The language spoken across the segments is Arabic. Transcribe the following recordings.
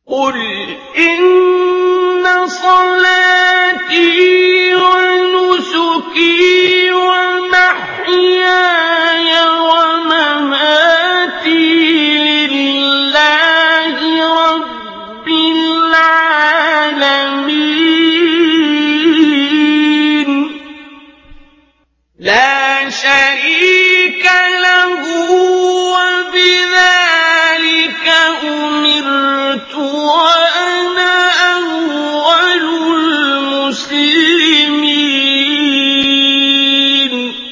قُلْ إِنَّ صَلَاتِي وَنُسُكِي وَمَحْيَايَ وَمَمَاتِي لِلَّهِ رَبِّ الْعَالَمِينَ لَا شَرِيكَ لَهُ وَبِذَٰلِكَ أُمِرْتُ وَأَنَا أَوَّلُ الْمُسْلِمِينَ.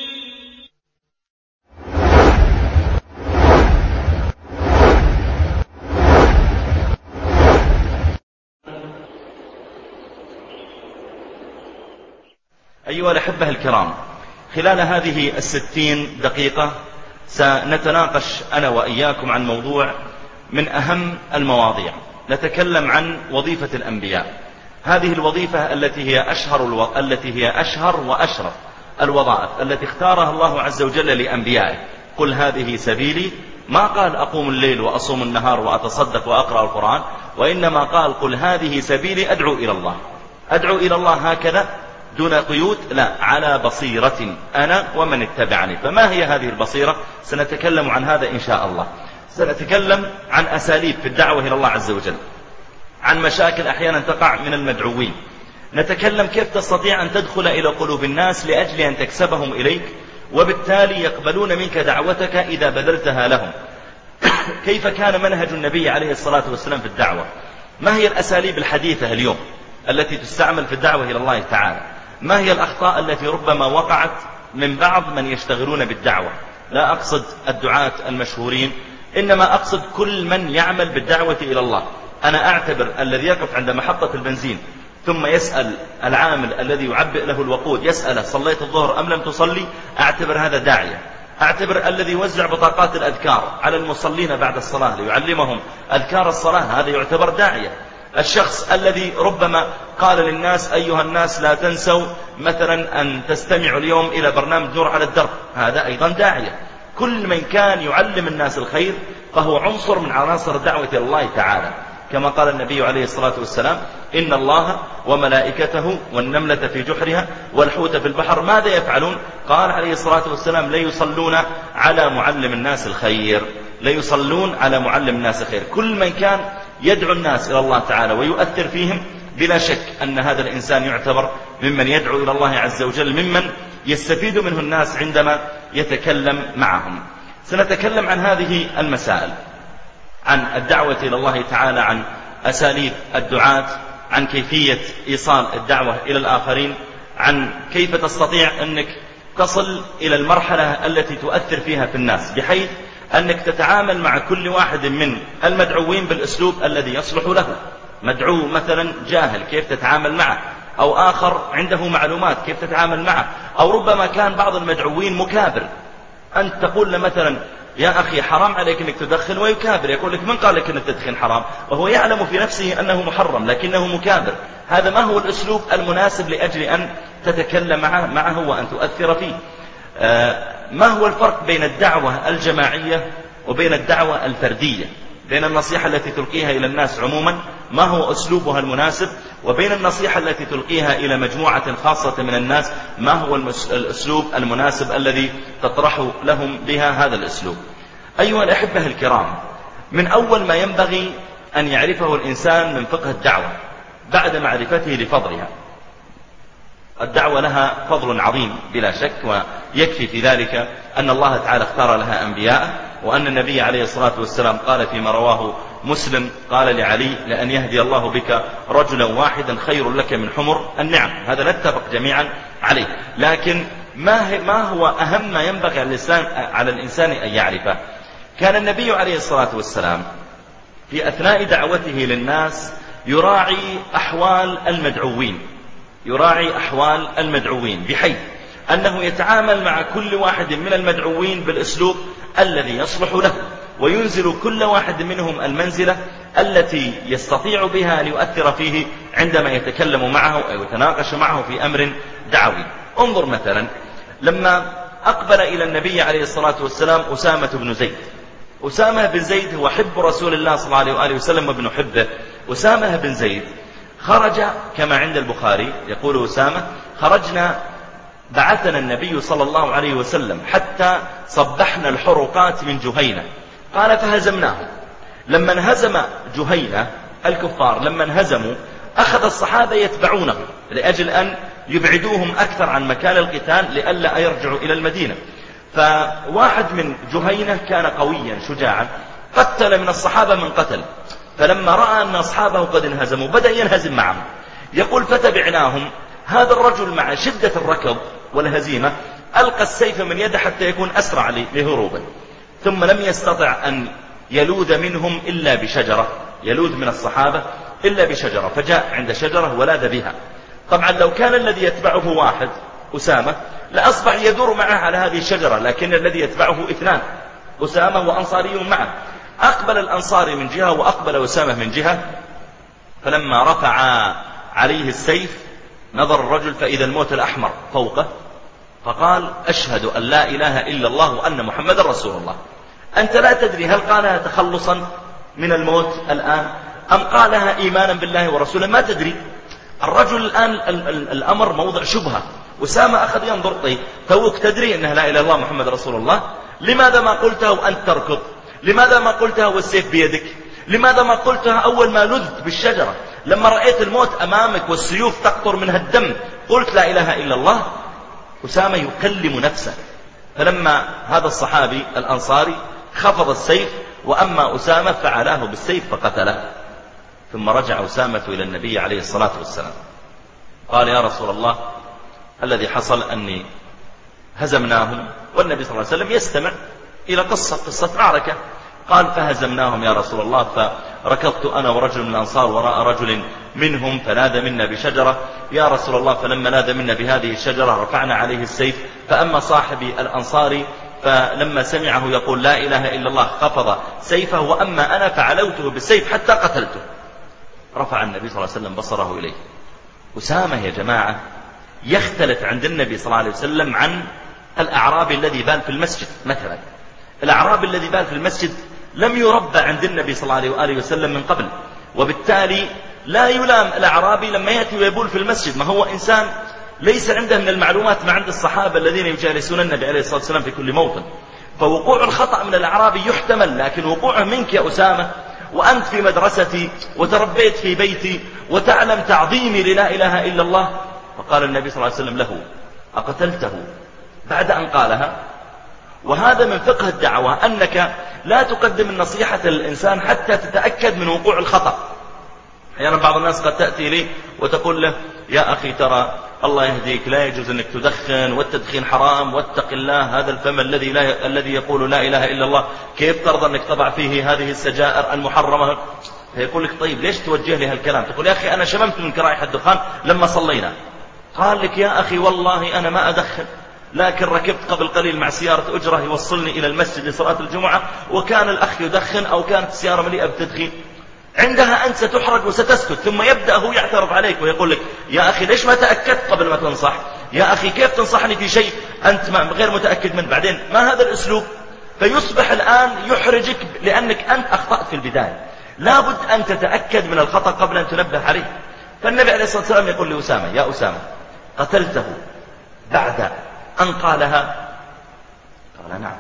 أيها الأحبة الكرام، خلال هذه 60 دقيقة سنتناقش أنا وإياكم عن موضوع من أهم المواضيع. نتكلم عن وظيفة الأنبياء، هذه الوظيفة التي هي أشهر وأشرف الوظائف التي اختارها الله عز وجل لأنبيائه. قل هذه سبيلي، ما قال أقوم الليل وأصوم النهار وأتصدق وأقرأ القرآن، وإنما قال قل هذه سبيلي أدعو إلى الله. أدعو إلى الله هكذا دون قيود، لا، على بصيرة أنا ومن اتبعني. فما هي هذه البصيرة؟ سنتكلم عن هذا إن شاء الله. سنتكلم عن أساليب في الدعوة إلى الله عز وجل، عن مشاكل أحيانا تقع من المدعوين. نتكلم كيف تستطيع أن تدخل إلى قلوب الناس لأجل أن تكسبهم إليك، وبالتالي يقبلون منك دعوتك إذا بذلتها لهم. كيف كان منهج النبي عليه الصلاة والسلام في الدعوة؟ ما هي الأساليب الحديثة اليوم التي تستعمل في الدعوة إلى الله تعالى؟ ما هي الأخطاء التي ربما وقعت من بعض من يشتغلون بالدعوة؟ لا أقصد الدعاة المشهورين، إنما أقصد كل من يعمل بالدعوة إلى الله. أنا أعتبر الذي يقف عند محطة البنزين ثم يسأل العامل الذي يعبئ له الوقود، يسأله صليت الظهر أم لم تصلي، أعتبر هذا داعية. أعتبر الذي يوزع بطاقات الأذكار على المصلين بعد الصلاة ليعلمهم أذكار الصلاة، هذا يعتبر داعية. الشخص الذي ربما قال للناس أيها الناس لا تنسوا مثلا أن تستمعوا اليوم إلى برنامج نور على الدرب، هذا أيضا داعية. كل من كان يعلم الناس الخير فهو عنصر من عناصر الدعوة إلى الله تعالى، كما قال النبي عليه الصلاة والسلام إن الله وملائكته والنملة في جحرها والحوت في البحر ماذا يفعلون؟ قال عليه الصلاة والسلام ليصلون على معلم الناس الخير، ليصلون على معلم الناس الخير. كل من كان يدعو الناس إلى الله تعالى ويؤثر فيهم، بلا شك أن هذا الإنسان يعتبر ممن يدعو إلى الله عز وجل، ممن يستفيد منه الناس عندما يتكلم معهم. سنتكلم عن هذه المسائل، عن الدعوة إلى الله تعالى، عن أساليب الدعاة، عن كيفية إيصال الدعوة إلى الآخرين، عن كيف تستطيع أنك تصل إلى المرحلة التي تؤثر فيها في الناس، بحيث أنك تتعامل مع كل واحد من المدعوين بالأسلوب الذي يصلح له. مدعو مثلا جاهل، كيف تتعامل معه؟ أو آخر عنده معلومات، كيف تتعامل معه؟ أو ربما كان بعض المدعوين مكابر، أنت تقول له مثلا يا أخي حرام عليك أنك تدخن، ويكابر، يقول لك من قال لك أن التدخين حرام؟ وهو يعلم في نفسه أنه محرم لكنه مكابر. هذا ما هو الأسلوب المناسب لأجل أن تتكلم معه وأن تؤثر فيه؟ ما هو الفرق بين الدعوة الجماعية وبين الدعوة الفردية؟ بين النصيحة التي تلقيها إلى الناس عموما ما هو أسلوبها المناسب، وبين النصيحة التي تلقيها إلى مجموعة خاصة من الناس ما هو الأسلوب المناسب الذي تطرح لهم بها هذا الأسلوب؟ أيها الأحبة الكرام، من أول ما ينبغي أن يعرفه الإنسان من فقه الدعوة بعد معرفته لفضلها، الدعوة لها فضل عظيم بلا شك، ويكفي في ذلك أن الله تعالى اختار لها أنبياء، وأن النبي عليه الصلاة والسلام قال فيما رواه مسلم قال لعلي لأن يهدي الله بك رجلا واحدا خير لك من حمر النعم. هذا نتفق جميعا عليه، لكن ما هو أهم ما ينبغي على الإنسان أن يعرفه؟ كان النبي عليه الصلاة والسلام في أثناء دعوته للناس يراعي أحوال المدعوين، بحيث أنه يتعامل مع كل واحد من المدعوين بالأسلوب الذي يصلح له، وينزل كل واحد منهم المنزلة التي يستطيع بها أن يؤثر فيه عندما يتكلم معه أو يتناقش معه في أمر دعوي. انظر مثلا لما أقبل إلى النبي عليه الصلاة والسلام أسامة بن زيد أسامة بن زيد هو حب رسول الله صلى الله عليه وآله وسلم وابن حبه. أسامة بن زيد خرج كما عند البخاري، يقول أسامة: خرجنا بعثنا النبي صلى الله عليه وسلم حتى صبحنا الحرقات من جهينة. قال: فهزمناهم. لما انهزم جهينة الكفار، لما انهزموا أخذ الصحابة يتبعونه لأجل أن يبعدوهم أكثر عن مكان القتال لئلا يرجعوا إلى المدينة. فواحد من جهينة كان قويا شجاعا، قتل من الصحابة من قتل، فلما رأى أن أصحابه قد انهزموا بدأ ينهزم معهم. يقول: فتبعناهم. هذا الرجل مع شدة الركض والهزيمة ألقى السيف من يده حتى يكون أسرع لهروبه، ثم لم يستطع أن يلوذ منهم إلا بشجرة، يلوذ من الصحابة إلا بشجرة، فجاء عند شجرة ولاذ بها. طبعا لو كان الذي يتبعه واحد أسامة لأصبح يدور معه على هذه الشجرة، لكن الذي يتبعه اثنان، أسامة وأنصاري معه. أقبل الأنصاري من جهة وأقبل أسامة من جهة، فلما رفع عليه السيف نظر الرجل فإذا الموت الأحمر فوقه، فقال: أشهد أن لا إله إلا الله وأن محمد رسول الله. أنت لا تدري هل قالها تخلصا من الموت الآن أم قالها إيمانا بالله ورسوله، ما تدري. الرجل الآن الأمر موضع شبهة. أسامة أخذ ينظر: طيب توك تدري أنها لا إله إلا الله محمد رسول الله، لماذا ما قلتها وأنت تركض؟ لماذا ما قلتها والسيف بيدك؟ لماذا ما قلتها أول ما لذت بالشجرة؟ لما رأيت الموت أمامك والسيوف تقطر منها الدم قلت لا إله إلا الله؟ أسامة يكلم نفسه. فلما هذا الصحابي الأنصاري خفض السيف، وأما أسامة فعلاه بالسيف فقتله. ثم رجع أسامة إلى النبي عليه الصلاة والسلام قال: يا رسول الله، الذي حصل أني هزمناهم. والنبي صلى الله عليه وسلم يستمع إلى قصة معركة. قال: فهزمناهم يا رسول الله، فركضت أنا ورجل من الأنصار وراء رجل منهم فنادى منا بشجرة يا رسول الله، فلما نادى منا بهذه الشجرة رفعنا عليه السيف، فأما صاحبي الأنصاري فلما سمعه يقول لا إله إلا الله خفض سيفه، وأما أنا فعلوته بالسيف حتى قتلته. رفع النبي صلى الله عليه وسلم بصره إليه. أسامة يا جماعة يختلف عند النبي صلى الله عليه وسلم عن الأعرابي الذي بال في المسجد مثلا. الأعرابي الذي بال في المسجد لم يربى عند النبي صلى الله عليه وآله وسلم من قبل، وبالتالي لا يلام الأعرابي لما يأتي ويبول في المسجد، ما هو إنسان ليس عنده من المعلومات ما عند الصحابة الذين يجالسون النبي عليه الصلاة والسلام في كل موطن. فوقوع الخطأ من الأعرابي يحتمل، لكن وقوعه منك يا أسامة وأنت في مدرستي وتربيت في بيتي وتعلم تعظيمي للا إله إلا الله. فقال النبي صلى الله عليه وسلم له: أقتلته بعد أن قالها؟ وهذا من فقه الدعوة، أنك لا تقدم النصيحة للإنسان حتى تتأكد من وقوع الخطأ. أحيانا بعض الناس قد تأتي لي وتقول له: يا أخي ترى الله يهديك لا يجوز أنك تدخن، والتدخين حرام، واتق الله، هذا الفم الذي يقول لا إله إلا الله كيف ترضى أنك تضع فيه هذه السجائر المحرمة؟ فيقول لك: طيب ليش توجه لي هالكلام؟ تقول: يا أخي أنا شممت من كرائح الدخان لما صلينا. قال لك: يا أخي والله أنا ما أدخن، لكن ركبت قبل قليل مع سيارة أجرة يوصلني إلى المسجد لصلاة الجمعة، وكان الأخ يدخن أو كانت السيارة مليئة بالتدخين. عندها أنت ستحرج وستسكت، ثم يبدأ هو يعترض عليك ويقول لك: يا أخي ليش ما تأكدت قبل ما تنصح؟ يا أخي كيف تنصحني في شيء أنت غير متأكد منه؟ بعدين ما هذا الأسلوب؟ فيصبح الآن يحرجك لأنك أنت أخطأت في البداية. لابد أن تتأكد من الخطأ قبل أن تنبه عليه. فالنبي عليه الصلاة والسلام يقول لأسامة: يا أسامة، قتلته بعد أن قالها؟ قال: نعم.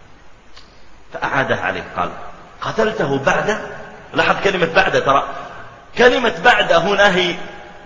فأعادها عليه قال: قتلته بعد. لاحظ كلمة بعد، ترى كلمة بعد هنا هي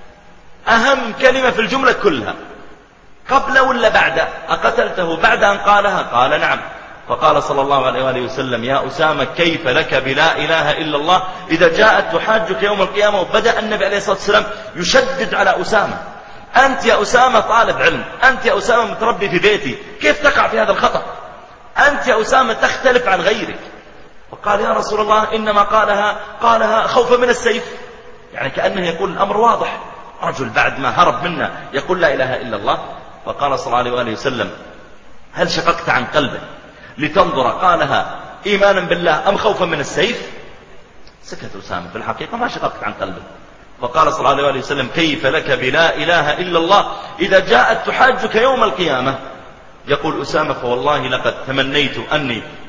أهم كلمة في الجملة كلها. قبل ولا بعد؟ أقتلته بعد أن قالها؟ قال: نعم. فقال صلى الله عليه وآله وسلم: يا أسامة، كيف لك بلا إله إلا الله إذا جاءت تحاجك يوم القيامة؟ وبدأ النبي عليه الصلاة والسلام يشدد على أسامة: أنت يا أسامة طالب علم، أنت يا أسامة متربي في بيتي، كيف تقع في هذا الخطأ؟ أنت يا أسامة تختلف عن غيرك. وقال: يا رسول الله، إنما قالها خوفا من السيف. يعني كأنه يقول الأمر واضح، رجل بعد ما هرب منا يقول لا إله إلا الله. فقال صلى الله عليه وآله وسلم: هل شققت عن قلبه لتنظر قالها إيمانا بالله أم خوفا من السيف؟ سكت أسامة، في الحقيقة ما شققت عن قلبه. فقال صلى الله عليه وآله وسلم: كيف لك بلا إله إلا الله إذا جاءت تحاجك يوم القيامة؟ يقول أسامة: فوالله لقد تمنيت أني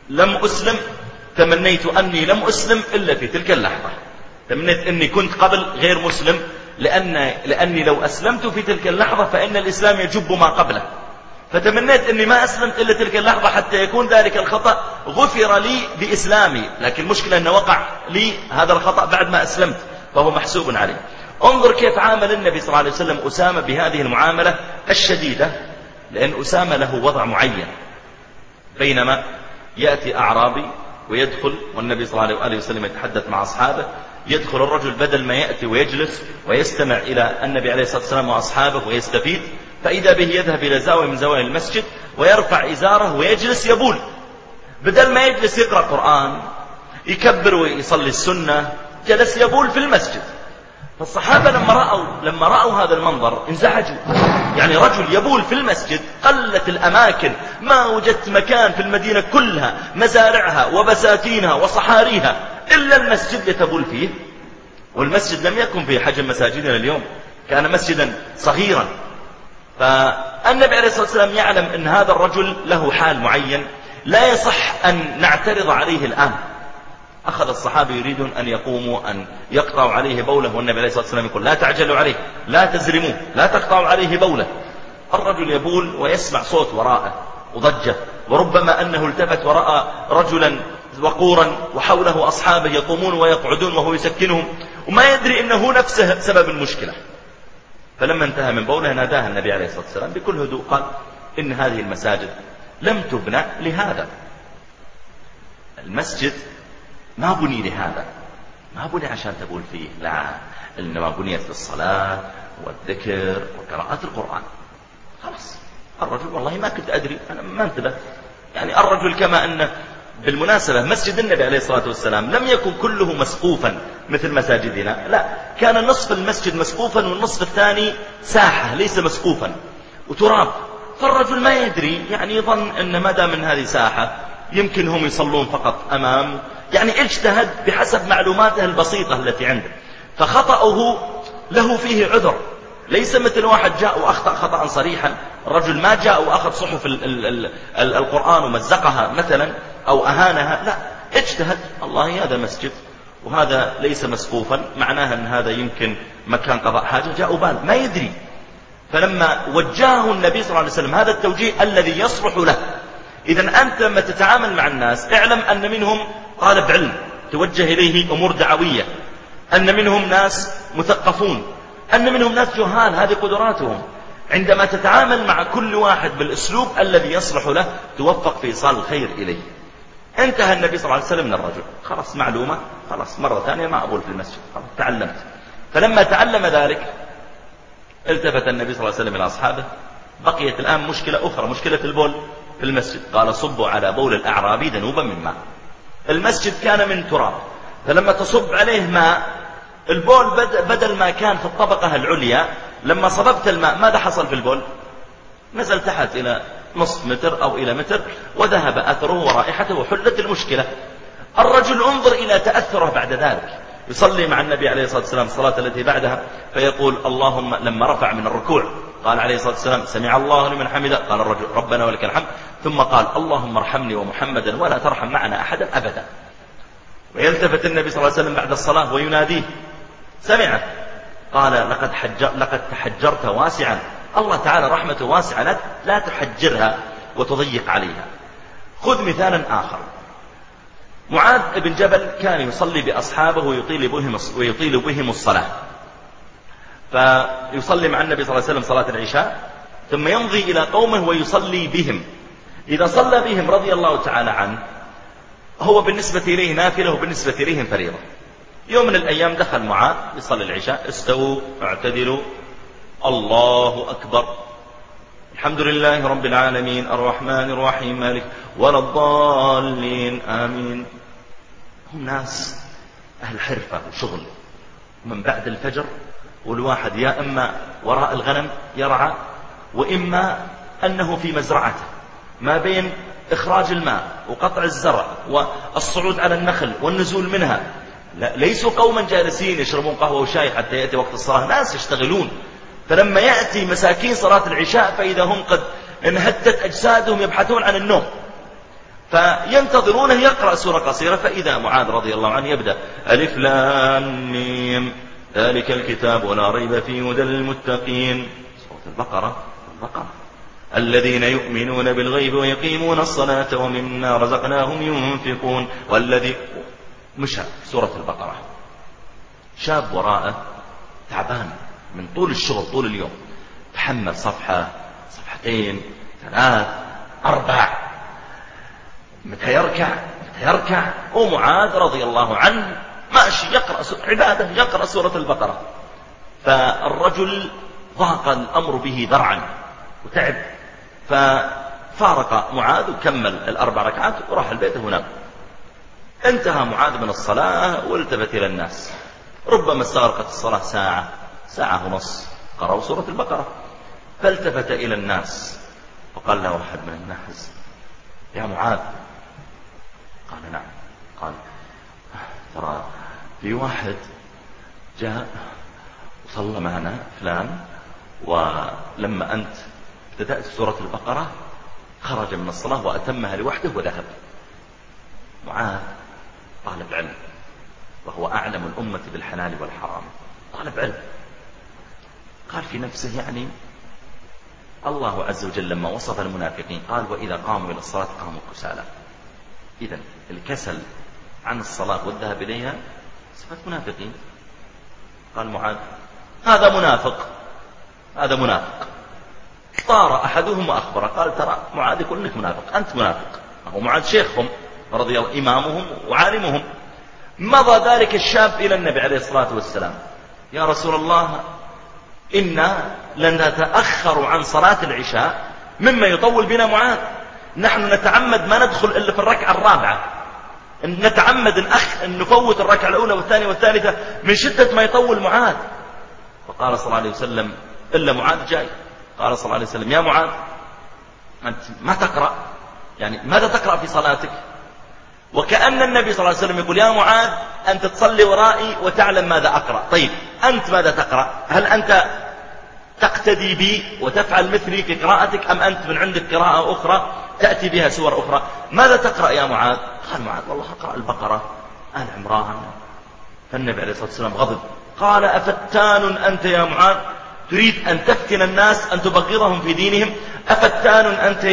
لم أسلم، تمنيت أني لم أسلم إلا في تلك اللحظة. تمنيت أني كنت قبل غير مسلم، لأني لو أسلمت في تلك اللحظة فإن الإسلام يجب ما قبله. فتمنيت أني ما أسلمت إلا تلك اللحظة حتى يكون ذلك الخطأ غفر لي بإسلامي. لكن المشكلة أنه وقع لي هذا الخطأ بعد ما أسلمت، فهو محسوب عليه. انظر كيف عامل النبي صلى الله عليه وسلم أسامة بهذه المعاملة الشديدة، لأن أسامة له وضع معين. بينما يأتي أعرابي ويدخل والنبي صلى الله عليه وسلم يتحدث مع أصحابه، يدخل الرجل بدل ما يأتي ويجلس ويستمع إلى النبي عليه الصلاة والسلام وأصحابه ويستفيد، فإذا به يذهب إلى زاوية من زوايا المسجد ويرفع إزاره ويجلس يبول، بدل ما يجلس يقرأ قرآن يكبر ويصلي السنة، جلس يبول في المسجد. فالصحابة لما رأوا هذا المنظر انزعجوا. يعني رجل يبول في المسجد، قلت الأماكن، ما وجدت مكان في المدينة كلها مزارعها وبساتينها وصحاريها إلا المسجد يتبول فيه. والمسجد لم يكن في حجم مساجدنا اليوم، كان مسجدا صغيرا. فالنبي عليه الصلاة والسلام يعلم أن هذا الرجل له حال معين لا يصح أن نعترض عليه الآن. أخذ الصحابة يريدون أن يقوموا أن يقطعوا عليه بوله، والنبي عليه الصلاة والسلام يقول لا تعجلوا عليه، لا تزرموه، لا تقطعوا عليه بوله. الرجل يبول ويسمع صوت وراءه وضجة، وربما أنه التفت ورأى رجلا وقورا وحوله أصحابه يقومون ويقعدون وهو يسكنهم، وما يدري أنه نفسه سبب المشكلة. فلما انتهى من بوله ناداه النبي عليه الصلاة والسلام بكل هدوء، قال إن هذه المساجد لم تبنى لهذا. المسجد ما بني لهذا، ما بني عشان تبول فيه، لا، إنما بنيت للصلاة والذكر وقراءة القرآن. خلاص. الرجل والله ما كنت أدري، أنا ما انتبه. يعني الرجل كما أن بالمناسبة مسجد النبي عليه الصلاة والسلام لم يكن كله مسقوفا مثل مساجدنا، لا، كان نصف المسجد مسقوفا والنصف الثاني ساحة ليس مسقوفا وتراب. فالرجل ما يدري، يعني يظن أن ما دام من هذه ساحة يمكن هم يصلون فقط أمام، يعني اجتهد بحسب معلوماته البسيطة التي عنده. فخطأه له فيه عذر، ليس مثل واحد جاء وأخطأ خطأ صريحا. الرجل ما جاء وأخذ صحف القرآن ومزقها مثلا أو أهانها، لا، اجتهد. الله هذا مسجد وهذا ليس مسقوفا، معناها أن هذا يمكن مكان قضاء حاجة، جاء بال ما يدري. فلما وجهه النبي صلى الله عليه وسلم هذا التوجيه الذي يصلح له. إذن أنت لما تتعامل مع الناس اعلم أن منهم طالب علم توجه إليه أمور دعوية، أن منهم ناس مثقفون، أن منهم ناس جهال، هذه قدراتهم. عندما تتعامل مع كل واحد بالأسلوب الذي يصلح له توفق في إيصال الخير إليه. انتهى النبي صلى الله عليه وسلم من الرجل، خلاص معلومة، خلاص مرة ثانية ما أبول في المسجد، خلاص تعلمت. فلما تعلم ذلك التفت النبي صلى الله عليه وسلم إلى أصحابه، بقيت الآن مشكلة أخرى، مشكلة البول في المسجد. قال صبوا على بول الأعرابي ذنوبا من ماء. المسجد كان من تراب، فلما تصب عليه ماء البول بدل ما كان في الطبقة العليا، لما صببت الماء ماذا حصل في البول؟ نزل تحت إلى نصف متر أو إلى متر، وذهب أثره ورائحته وحلت المشكلة. الرجل انظر إلى تأثره بعد ذلك، يصلي مع النبي عليه الصلاة والسلام الصلاة التي بعدها فيقول اللهم، لما رفع من الركوع قال عليه الصلاة والسلام سمع الله لمن حمده، قال الرجل ربنا ولك الحمد، ثم قال اللهم ارحمني ومحمدا ولا ترحم معنا أحدا أبدا. ويلتفت النبي صلى الله عليه وسلم بعد الصلاة ويناديه، سمعه، قال لقد تحجرت واسعا، الله تعالى رحمته واسعة، لا تحجرها وتضيق عليها. خذ مثالا آخر. معاذ بن جبل كان يصلي بأصحابه ويطيل بهم الصلاة، فيصلي مع النبي صلى الله عليه وسلم صلاة العشاء، ثم يمضي إلى قومه ويصلي بهم. إذا صلى بهم رضي الله تعالى عنه هو بالنسبة إليه نافلة وبالنسبة إليهم فريضة. يوم من الأيام دخل معاذ يصلي العشاء، استووا اعتدلوا الله أكبر الحمد لله رب العالمين الرحمن الرحيم مالك ولا الضالين آمين. هم ناس أهل حرفة وشغل، من بعد الفجر والواحد يا إما وراء الغنم يرعى، وإما أنه في مزرعته ما بين إخراج الماء وقطع الزرع والصعود على النخل والنزول منها. لا، ليسوا قوما جالسين يشربون قهوة وشاي حتى يأتي وقت الصلاة، ناس يشتغلون. فلما يأتي مساكين صلاة العشاء فإذا هم قد انهدت أجسادهم يبحثون عن النوم. فينتظرونه يقرأ سورة قصيرة، فإذا معاذ رضي الله عنه يبدأ ألف لام ميم ذلك الكتاب ولا ريب فيه هدى للمتقين، سورة البقرة. الذين يؤمنون بالغيب ويقيمون الصلاة ومما رزقناهم ينفقون والذي مشى سورة البقرة. شاب وراءه تعبان من طول الشغل طول اليوم، تحمل صفحة صفحتين 3 4، متى يركع ومعاذ رضي الله عنه ماشي يقرأ عبادة يقرأ سورة البقرة. فالرجل ضاق الأمر به ذرعا وتعب، ففارق معاذ وكمل 4 ركعات وراح البيت ونام. انتهى معاذ من الصلاة والتفت إلى الناس، ربما استغرقت الصلاة ساعة ونص، قرأوا سورة البقرة. فالتفت إلى الناس وقال له أحد من الناس يا معاذ. قال نعم. قال ترى في واحد جاء وصلى معنا فلان، ولما أنت ابتدأت سورة البقرة خرج من الصلاة وأتمها لوحده وذهب. معاذ طالب علم وهو أعلم الأمة بالحلال والحرام، طالب علم. قال في نفسه يعني الله عز وجل لما وصف المنافقين قال وإذا قاموا إلى الصلاة قاموا كسالى. إذن الكسل عن الصلاة والذهاب إليها صفة منافقين. قال معاذ هذا منافق. طار أحدهم وأخبره قال ترى معاذ يقول إنك منافق، أنت منافق. هو معاذ شيخهم رضي الله إمامهم وعالمهم. مضى ذلك الشاب إلى النبي عليه الصلاة والسلام يا رسول الله إنا لن نتأخر عن صلاة العشاء مما يطول بنا معاذ، نحن نتعمد ما ندخل إلا في الركعة الرابعة، نتعمد أن نفوت الركعة الأولى والثانية والثالثة من شدة ما يطول معاذ. فقال صلى الله عليه وسلم إلا معاذ جاي. قال صلى الله عليه وسلم يا معاذ أنت ما تقرأ، يعني ماذا تقرأ في صلاتك؟ وكأن النبي صلى الله عليه وسلم يقول يا معاذ أنت تصلي ورائي وتعلم ماذا أقرأ، طيب أنت ماذا تقرأ؟ هل أنت تقتدي بي وتفعل مثلي في قراءتك أم أنت من عندك قراءة أخرى تأتي بها سور أخرى؟ ماذا تقرأ يا معاذ؟ قال معاذ والله أقرأ البقرة آل عمران. فالنبي عليه الصلاة والسلام غضب قال أفتان أنت يا معاذ تريد أن تفتن الناس أن تبغضهم في دينهم؟ أفتان أنت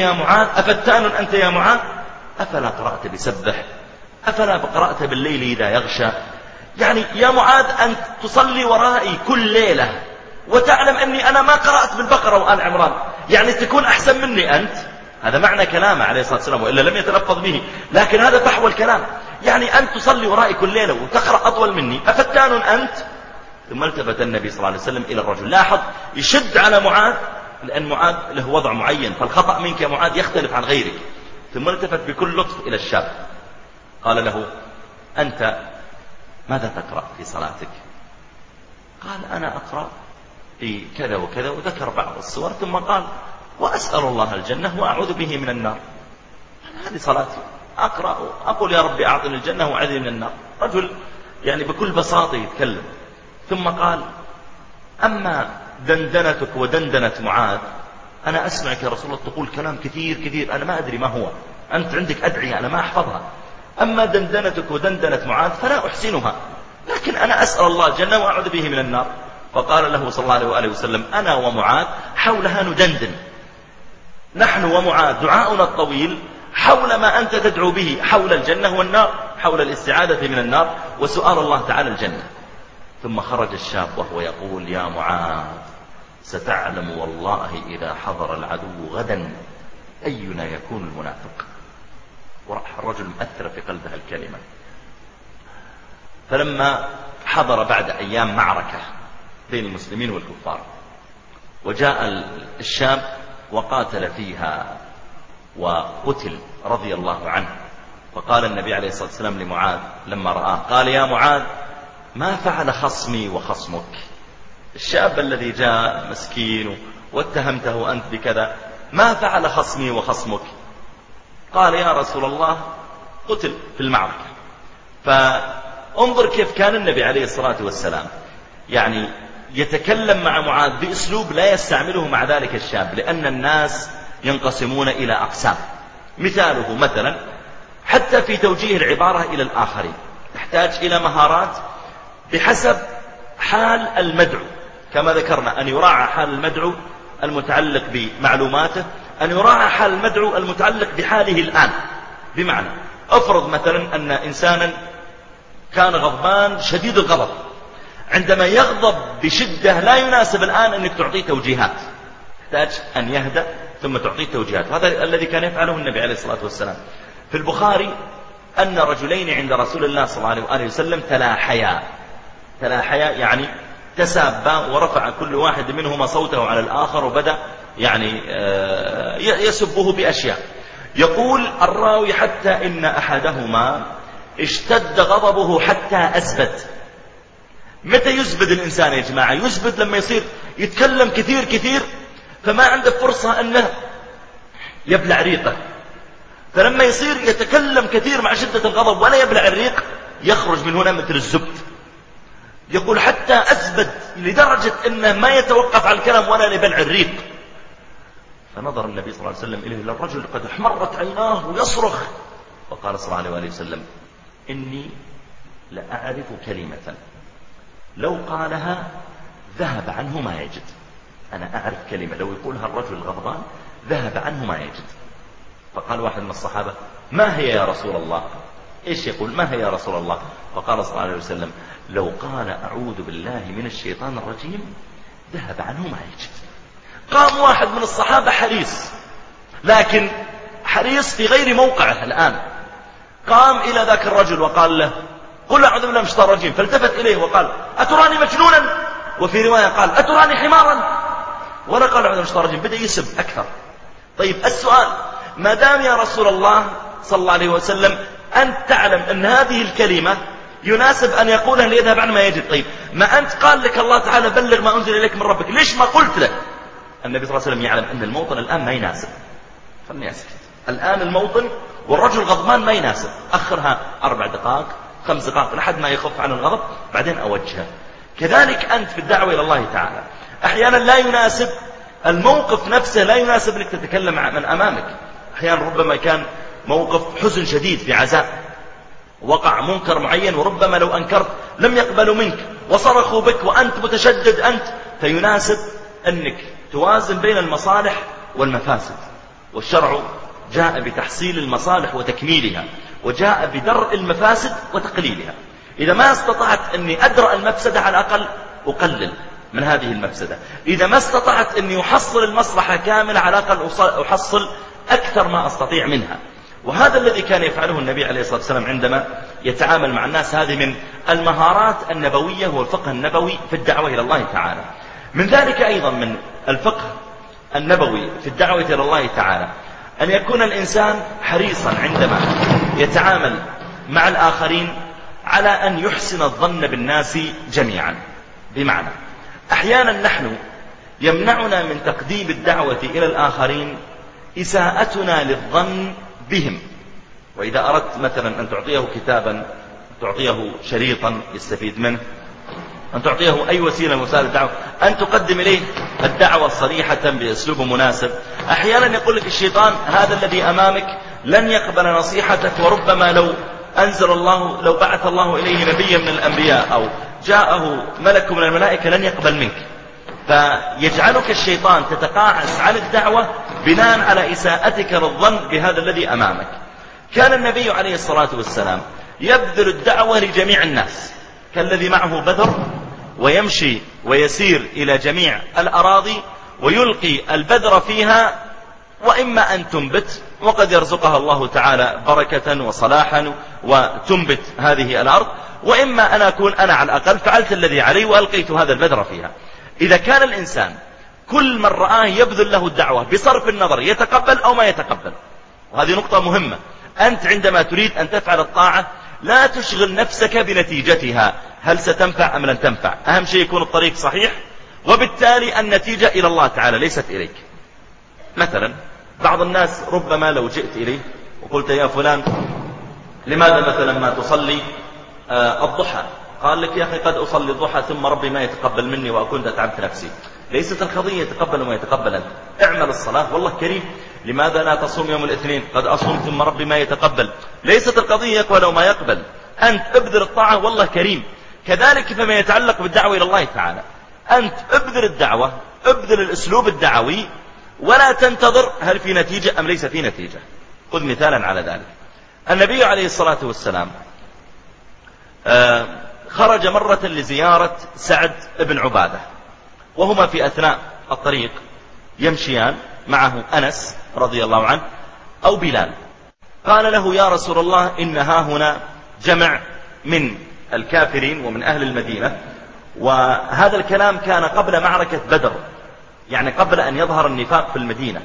يا معاذ أفلا قرأت بسبح؟ أفلا قرأت بالليل إذا يغشى؟ يعني يا معاذ أنت تصلي ورائي كل ليلة وتعلم أني أنا ما قرأت بالبقرة وآل عمران، يعني تكون أحسن مني أنت. هذا معنى كلامه عليه الصلاة والسلام، وإلا لم يتلفظ به، لكن هذا فحوى الكلام. يعني أنت تصلي ورائي كل ليلة وتقرأ أطول مني، أفتان أنت؟ ثم التفت النبي صلى الله عليه وسلم إلى الرجل، لاحظ يشد على معاذ لأن معاذ له وضع معين، فالخطأ منك يا معاذ يختلف عن غيرك. ثم التفت بكل لطف إلى الشاب قال له أنت ماذا تقرأ في صلاتك؟ قال أنا أقرأ في كذا وكذا، وذكر بعض السور، ثم قال وأسأل الله الجنة وأعوذ به من النار. هذه صلاتي، أقرأ أقول يا ربي أعطني الجنة وأعوذ من النار. رجل يعني بكل بساطة يتكلم. ثم قال أما دندنتك ودندنة معاذ أنا أسمعك يا رسول الله تقول كلام كثير أنا ما أدري ما هو، أنت عندك أدعية أنا ما أحفظها، أما دندنتك ودندنة معاذ فلا أحسنها، لكن أنا أسأل الله الجنة وأعوذ به من النار. فقال له صلى الله عليه وآله وسلم أنا ومعاذ حولها ندندن، نحن ومعاذ دعاؤنا الطويل حول ما أنت تدعو به، حول الجنة والنار، حول الاستعاذة من النار وسؤال الله تعالى الجنة. ثم خرج الشاب وهو يقول يا معاذ ستعلم والله إذا حضر العدو غدا أينا يكون المنافق. وراح الرجل مؤثر في قلبها الكلمة. فلما حضر بعد أيام معركة بين المسلمين والكفار، وجاء الشاب وقاتل فيها وقتل رضي الله عنه، فقال النبي عليه الصلاة والسلام لمعاذ لما رآه قال يا معاذ ما فعل خصمي وخصمك؟ الشاب الذي جاء مسكين واتهمته أنت بكذا، ما فعل خصمي وخصمك؟ قال يا رسول الله قتل في المعركة. فانظر كيف كان النبي عليه الصلاة والسلام يعني يتكلم مع معاذ بأسلوب لا يستعمله مع ذلك الشاب، لأن الناس ينقسمون إلى أقسام. مثاله مثلا حتى في توجيه العبارة إلى الآخرين تحتاج إلى مهارات بحسب حال المدعو، كما ذكرنا أن يراعى حال المدعو المتعلق بمعلوماته، أن يراعى حال المدعو المتعلق بحاله الآن. بمعنى أفرض مثلا أن إنسانا كان غضبان شديد الغضب، عندما يغضب بشدة لا يناسب الآن أنك تعطيه توجيهات، تحتاج أن يهدأ ثم تعطيه توجيهات. هذا الذي كان يفعله النبي عليه الصلاة والسلام. في البخاري أن رجلين عند رسول الله صلى الله عليه وسلم تلاحيا يعني تسابا، ورفع كل واحد منهما صوته على الآخر وبدأ يعني يسبه بأشياء. يقول الراوي حتى إن أحدهما اشتد غضبه حتى أسبد. متى يزبد الإنسان يا جماعة؟ يزبد لما يصير يتكلم كثير كثير فما عنده فرصة أنه يبلع ريقه، فلما يصير يتكلم كثير مع شدة الغضب ولا يبلع الريق يخرج من هنا مثل الزبد. يقول حتى أسبد لدرجة أنه ما يتوقف على الكلام ولا يبلع الريق. فنظر النبي صلى الله عليه وسلم إليه للرجل قد احمرت عيناه ويصرخ، وقال صلى الله عليه وسلم إني لأعرف كلمة لو قالها ذهب عنه ما يجد. أنا أعرف كلمة لو يقولها الرجل الغضبان ذهب عنه ما يجد. فقال واحد من الصحابة ما هي يا رسول الله؟ إيش يقول ما هي يا رسول الله؟ فقال صلى الله عليه وسلم لو قال أعوذ بالله من الشيطان الرجيم ذهب عنه ما يجد. قام واحد من الصحابة حريص، لكن حريص في غير موقعه الآن، قام إلى ذاك الرجل وقال له قل أعوذ بالله من الشيطان الرجيم، فالتفت إليه وقال أتراني مجنونا؟ وفي رواية قال أتراني حمارا؟ ولا قال أعوذ بالله من الشيطان الرجيم، بدأ يسب أكثر. طيب السؤال، ما دام يا رسول الله صلى الله عليه وسلم أنت تعلم أن هذه الكلمة يناسب أن يقولها ليذهب عن ما يجد، طيب ما أنت قال لك الله تعالى بلغ ما أنزل إليك من ربك، ليش ما قلت له؟ النبي صلى الله عليه وسلم يعلم أن الموطن الآن ما يناسب، خلني أسكت الآن الموطن والرجل غضبان ما يناسب، أخرها 4 دقائق 5 دقائق لحد ما يخف عن الغضب بعدين أوجهه. كذلك أنت في الدعوة إلى الله تعالى أحيانا لا يناسب الموقف نفسه، لا يناسب أنك تتكلم مع من أمامك. أحيانا ربما كان موقف حزن شديد في عزاء، وقع منكر معين وربما لو أنكرت لم يقبلوا منك وصرخوا بك وأنت متشدد أنت، فيناسب أنك توازن بين المصالح والمفاسد، والشرع جاء بتحصيل المصالح وتكميلها، وجاء بدرء المفاسد وتقليلها. إذا ما استطعت أني أدرأ المفسدة على الأقل أقلل من هذه المفسدة، إذا ما استطعت أني أحصل المصلحة كاملة على الأقل أحصل أكثر ما أستطيع منها. وهذا الذي كان يفعله النبي عليه الصلاة والسلام عندما يتعامل مع الناس. هذه من المهارات النبوية والفقه النبوي في الدعوة إلى الله تعالى. من ذلك أيضا من الفقه النبوي في الدعوة إلى الله تعالى أن يكون الإنسان حريصا عندما يتعامل مع الآخرين على أن يحسن الظن بالناس جميعا. بمعنى أحيانا نحن يمنعنا من تقديم الدعوة إلى الآخرين إساءتنا للظن بهم. وإذا أردت مثلا أن تعطيه كتابا، تعطيه شريطا يستفيد منه، أن تعطيه أي وسيلة من وسائل الدعوة، أن تقدم إليه الدعوة صريحة بأسلوب مناسب. أحيانا يقول لك الشيطان هذا الذي أمامك لن يقبل نصيحتك، وربما لو بعث الله إليه نبيا من الأنبياء أو جاءه ملك من الملائكة لن يقبل منك، فيجعلك الشيطان تتقاعس عن الدعوة بناء على إساءتك للظن بهذا الذي أمامك. كان النبي عليه الصلاة والسلام يبذل الدعوة لجميع الناس، كالذي معه بذر ويمشي ويسير إلى جميع الأراضي ويلقي البذر فيها، وإما أن تنبت وقد يرزقها الله تعالى بركة وصلاحا وتنبت هذه الأرض، وإما أن أكون أنا على الأقل فعلت الذي علي وألقيت هذا البذر فيها. إذا كان الإنسان كل من رآه يبذل له الدعوة بصرف النظر يتقبل أو ما يتقبل، وهذه نقطة مهمة. أنت عندما تريد أن تفعل الطاعة لا تشغل نفسك بنتيجتها، هل ستنفع أم لن تنفع، أهم شيء يكون الطريق صحيح، وبالتالي النتيجة إلى الله تعالى ليست إليك. مثلا بعض الناس ربما لو جئت إليه وقلت يا فلان لماذا مثلا ما تصلي الضحى، قال لك يا أخي قد أصلي الضحى ثم ربي ما يتقبل مني وأكون أتعبت نفسي. ليست القضية يتقبل وما يتقبل أنت. اعمل الصلاة والله كريم، لماذا لا تصوم يوم الاثنين؟ قد أصوم ثم ربي ما يتقبل. ليست القضية يقبل وما يقبل، أنت ابذل الطاعة والله كريم. كذلك فيما يتعلق بالدعوة إلى الله تعالى، أنت ابذل الدعوة، ابذل الأسلوب الدعوي، ولا تنتظر هل في نتيجة أم ليس في نتيجة. خذ مثالا على ذلك. النبي عليه الصلاة والسلام خرج مرة لزيارة سعد بن عبادة، وهما في أثناء الطريق يمشيان، معه أنس رضي الله عنه أو بلال. قال له: يا رسول الله، إن ها هنا جمع من الكافرين ومن أهل المدينة. وهذا الكلام كان قبل معركة بدر، يعني قبل أن يظهر النفاق في المدينة.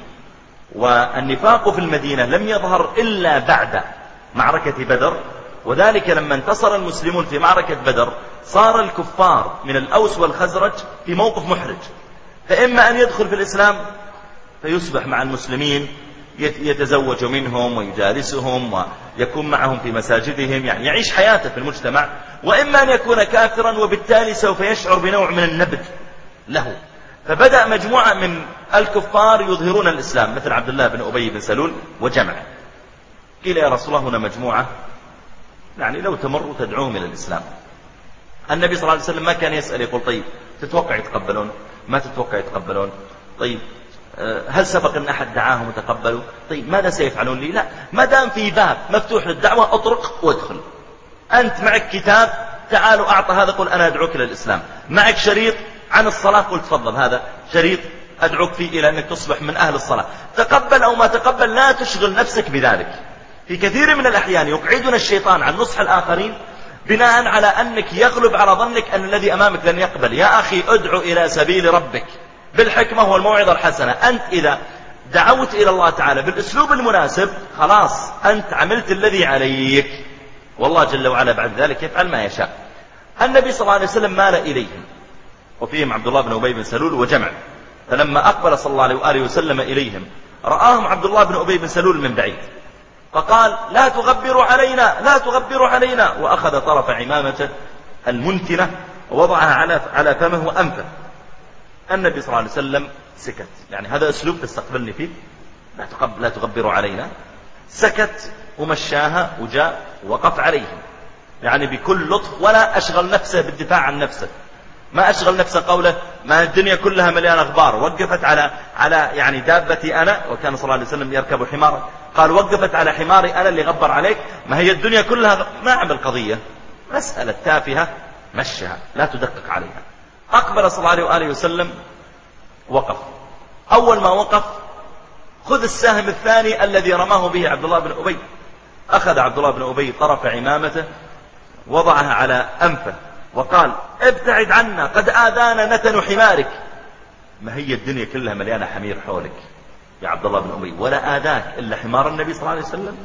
والنفاق في المدينة لم يظهر إلا بعد معركة بدر، وذلك لما انتصر المسلمون في معركة بدر صار الكفار من الأوس والخزرج في موقف محرج، فإما أن يدخل في الإسلام فيصبح مع المسلمين يتزوج منهم ويجالسهم ويكون معهم في مساجدهم، يعني يعيش حياته في المجتمع، وإما أن يكون كافرا وبالتالي سوف يشعر بنوع من النبذ له. فبدأ مجموعة من الكفار يظهرون الإسلام مثل عبد الله بن أبي بن سلول وجمع. قيل: يا رسول الله، هنا مجموعة يعني لو تمروا تدعوهم إلى الإسلام. النبي صلى الله عليه وسلم ما كان يسأل، يقول: طيب تتوقع يتقبلون؟ ما تتوقع يتقبلون؟ طيب هل سبق أن أحد دعاهم وتقبلوا؟ طيب ماذا سيفعلون لي؟ لا، ما دام في باب مفتوح للدعوة أطرق وادخل. أنت معك كتاب، تعالوا أعطى هذا، قل أنا أدعوك إلى الإسلام. معك شريط عن الصلاة، قل تفضل هذا شريط أدعوك فيه إلى أنك تصبح من أهل الصلاة. تقبل أو ما تقبل لا تشغل نفسك بذلك. في كثير من الأحيان يقعدنا الشيطان عن نصح الآخرين بناء على أنك يغلب على ظنك أن الذي أمامك لن يقبل. يا أخي، ادعو إلى سبيل ربك بالحكمة والموعظة الحسنة. أنت إذا دعوت إلى الله تعالى بالأسلوب المناسب خلاص أنت عملت الذي عليك، والله جل وعلا بعد ذلك يفعل ما يشاء. النبي صلى الله عليه وسلم مال إليهم، وفيهم عبد الله بن أبي بن سلول وجمع. فلما أقبل صلى الله عليه وآله وسلم إليهم رآهم عبد الله بن أبي بن سلول من بعيد، فقال: لا تغبروا علينا، لا تغبروا علينا. وأخذ طرف عمامته المنتنة ووضعها على فمه وأنفه. النبي صلى الله عليه وسلم سكت، يعني هذا أسلوب تستقبلني فيه؟ لا تغبروا علينا. سكت ومشاها وجاء وقف عليهم، يعني بكل لطف، ولا أشغل نفسه بالدفاع عن نفسه. ما أشغل نفسه قوله ما الدنيا كلها مليانة أخبار. وقفت على يعني دابتي أنا، وكان صلى الله عليه وسلم يركب حمارا، قال: وقفت على حماري أنا اللي غبر عليك، ما هي الدنيا كلها. ما عمل قضية، مسألة تافهة مشها، لا تدقق عليها. أقبل صلى الله عليه وآله وسلم، وقف. أول ما وقف خذ السهم الثاني الذي رماه به عبد الله بن أبي. أخذ عبد الله بن أبي طرف عمامته وضعها على أنفه وقال: ابتعد عنا، قد آذانا نتن حمارك. ما هي الدنيا كلها مليانة حمير حولك يا عبد الله بن أبي، ولا آذاك إلا حمار النبي صلى الله عليه وسلم.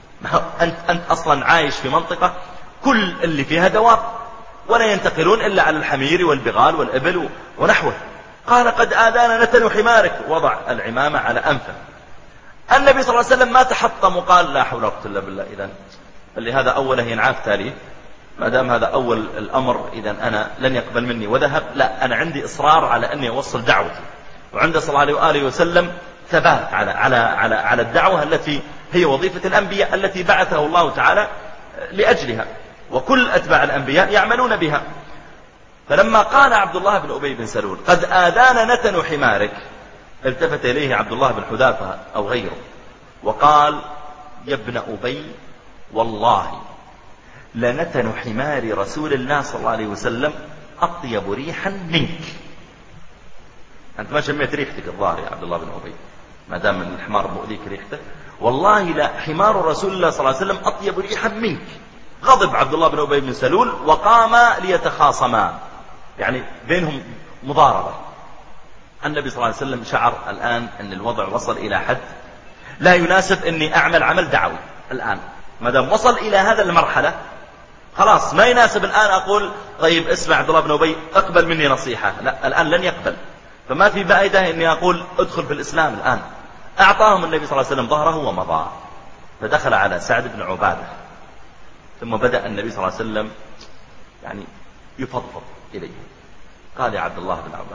أنت أصلا عايش في منطقة كل اللي فيها دواب، ولا ينتقلون إلا على الحمير والبغال والإبل ونحوه. قال: قد آذانا نتن حمارك، وضع العمامة على أنفه. النبي صلى الله عليه وسلم ما تحطم وقال: لا حول ولا قوة إلا بالله، إذن اللي هذا أوله ينعاف تاليه، ما دام هذا أول الأمر إذن أنا لن يقبل مني، وذهب. لا، أنا عندي إصرار على أني أوصل دعوتي. وعند صلى الله عليه وآله وسلم ثبات على الدعوة التي هي وظيفة الأنبياء التي بعثه الله تعالى لأجلها، وكل أتباع الأنبياء يعملون بها. فلما قال عبد الله بن أبي بن سلول: قد آذانا نتن حمارك، التفت إليه عبد الله بن حذافة أو غيره وقال: يا ابن أبي، والله لنتن حمار رسول الله صلى الله عليه وسلم أطيب ريحا منك. أنت ما شميت ريحتك الظاهر يا عبد الله بن أبي، ما دام الحمار مؤذيك ريحته. والله لا، حمار رسول الله صلى الله عليه وسلم أطيب ريحا منك. غضب عبد الله بن أبي بن سلول وقام ليتخاصما، يعني بينهم مضاربة. النبي صلى الله عليه وسلم شعر الآن أن الوضع وصل إلى حد لا يناسب أني أعمل عمل دعوي الآن. ما دام وصل إلى هذا المرحلة خلاص ما يناسب الآن أقول: طيب اسمع عبد الله بن أبي، أقبل مني نصيحة. لا، الآن لن يقبل. فما في فائدة أني أقول ادخل في الإسلام الآن. أعطاهم النبي صلى الله عليه وسلم ظهره ومضى، فدخل على سعد بن عبادة. ثم بدأ النبي صلى الله عليه وسلم يعني يفضفض إليه. قال: يا عبد الله بن عبادة،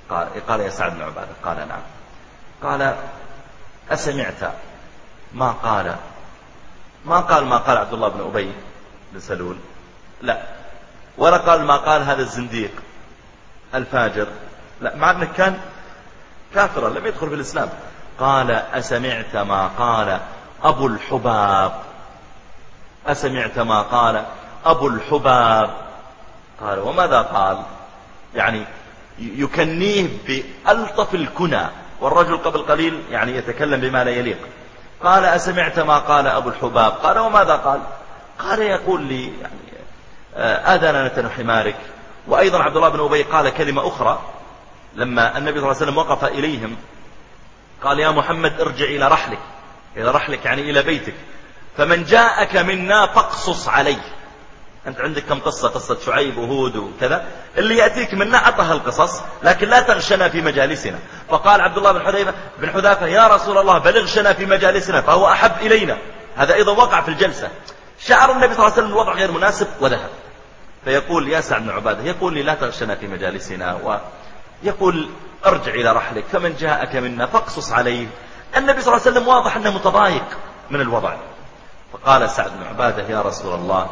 قال يا سعد بن عبادة. قال نعم. قال أسمعت ما قال عبد الله بن أبي بن سلول؟ لا. ولا قال ما قال هذا الزنديق الفاجر، لا، مع أنه كان كافرا لم يدخل في الإسلام. قال أسمعت ما قال أبو الحباب؟ أسمعت ما قال أبو الحباب؟ قال وماذا قال؟ يعني يكنيه بألطف الكنى، والرجل قبل قليل يعني يتكلم بما لا يليق. قال أسمعت ما قال أبو الحباب؟ قال وماذا قال؟ قال يقول لي يعني آذانا نتن حمارك. وأيضا عبد الله بن أبي قال كلمة أخرى لما النبي صلى الله عليه وسلم وقف إليهم، قال يا محمد ارجع إلى رحلك، إلى رحلك يعني إلى بيتك، فمن جاءك منا فاقصص عليه. أنت عندك كم قصة، قصة شعيب وهود وكذا، اللي يأتيك منا عطها القصص، لكن لا تغشنا في مجالسنا. فقال عبد الله بن حذافة يا رسول الله بلغشنا في مجالسنا فهو أحب إلينا. هذا أيضا وقع في الجلسة. شعر النبي صلى الله عليه وسلم الوضع غير مناسب وذهب. فيقول يا سعد بن عبادة، يقول لي لا تغشنا في مجالسنا، ويقول ارجع إلى رحلك فمن جاءك منا فاقصص عليه. النبي صلى الله عليه وسلم واضح أنه متضايق من الوضع. فقال سعد بن عبادة يا رسول الله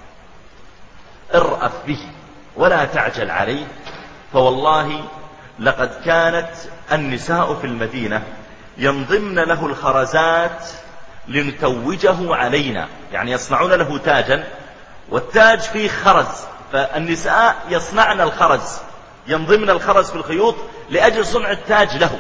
ارأف به ولا تعجل عليه، فوالله لقد كانت النساء في المدينة ينضمن له الخرزات لنتوجه علينا، يعني يصنعون له تاجا، والتاج فيه خرز، فالنساء يصنعن الخرز، ينضمن الخرز في الخيوط لأجل صنع التاج له،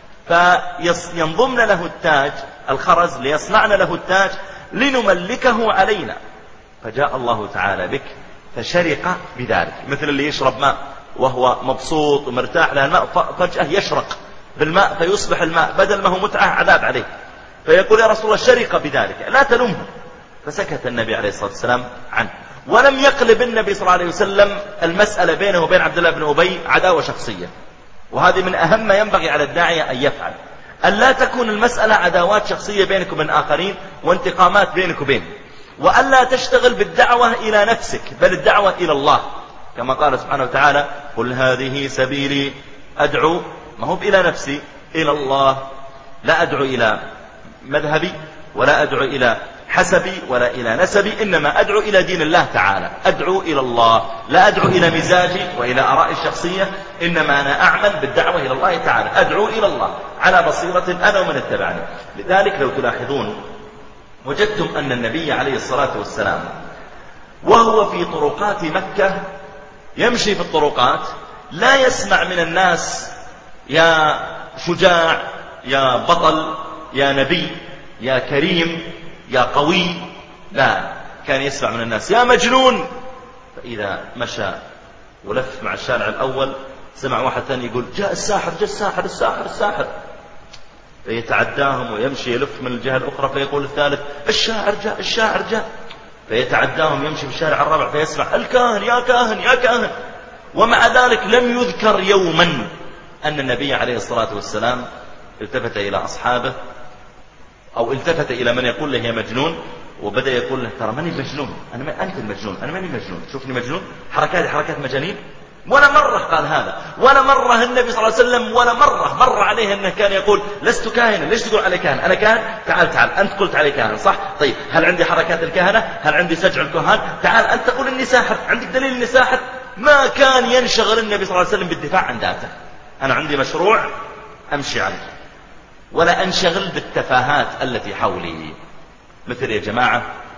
فينضمن له التاج الخرز ليصنعن له التاج لنملكه علينا. فجاء الله تعالى بك فشرق بذلك، مثل اللي يشرب ماء وهو مبسوط ومرتاح له الماء، فجأة يشرق بالماء فيصبح الماء بدل ما هو متعة عذاب عليه. فيقول يا رسول الله شرق بذلك لا تلومه. فسكت النبي عليه الصلاة والسلام عنه، ولم يقلب النبي صلى الله عليه وسلم المسألة بينه وبين عبد الله بن أبي عداوة شخصية. وهذه من أهم ما ينبغي على الداعية أن يفعل، أن لا تكون المسألة عداوات شخصية بينك وبين آخرين وانتقامات بينك وبينه، وأن لا تشتغل بالدعوة إلى نفسك بل الدعوة إلى الله، كما قال سبحانه وتعالى قل هذه سبيلي أدعو، ما هو إلى نفسي، إلى الله. لا أدعو إلى مذهبي ولا أدعو إلى حسبي ولا إلى نسبي، إنما أدعو إلى دين الله تعالى، أدعو إلى الله، لا أدعو إلى مزاجي وإلى آرائي الشخصية، إنما أنا أعمل بالدعوة إلى الله تعالى، أدعو إلى الله على بصيرة أنا ومن اتبعني. لذلك لو تلاحظون وجدتم أن النبي عليه الصلاة والسلام وهو في طرقات مكة يمشي في الطرقات لا يسمع من الناس يا شجاع يا بطل يا نبي يا كريم يا قوي، لا، كان يسمع من الناس يا مجنون. فإذا مشى ولف مع الشارع الأول سمع واحد ثاني يقول جاء الساحر جاء الساحر الساحر الساحر، فيتعداهم ويمشي يلف من الجهة الأخرى فيقول الثالث الشاعر جاء الشاعر جاء، فيتعداهم يمشي في الشارع الرابع فيسمع الكاهن يا كاهن يا كاهن. ومع ذلك لم يذكر يوما أن النبي عليه الصلاة والسلام التفت إلى أصحابه أو التفت إلى من يقول له يا مجنون وبدأ يقول له ترى ماني مجنون، أنت المجنون، أنا ماني مجنون، شوفني مجنون، حركاتي حركات مجانين. ولا مرة قال هذا، ولا مرة النبي صلى الله عليه وسلم ولا مرة مر عليه أنه كان يقول لست كاهنا. ليش تقول علي كاهن؟ أنا كاهن؟ تعال أنت قلت علي كاهن صح؟ طيب هل عندي حركات الكهنة؟ هل عندي سجع الكهان؟ تعال أنت تقول إني ساحر، عندك دليل إني ساحر؟ ما كان ينشغل النبي صلى الله عليه وسلم بالدفاع عن ذاته، أنا عندي مشروع أمشي عليه، ولا أنشغل بالتفاهات التي حولي. مثل يا جماعة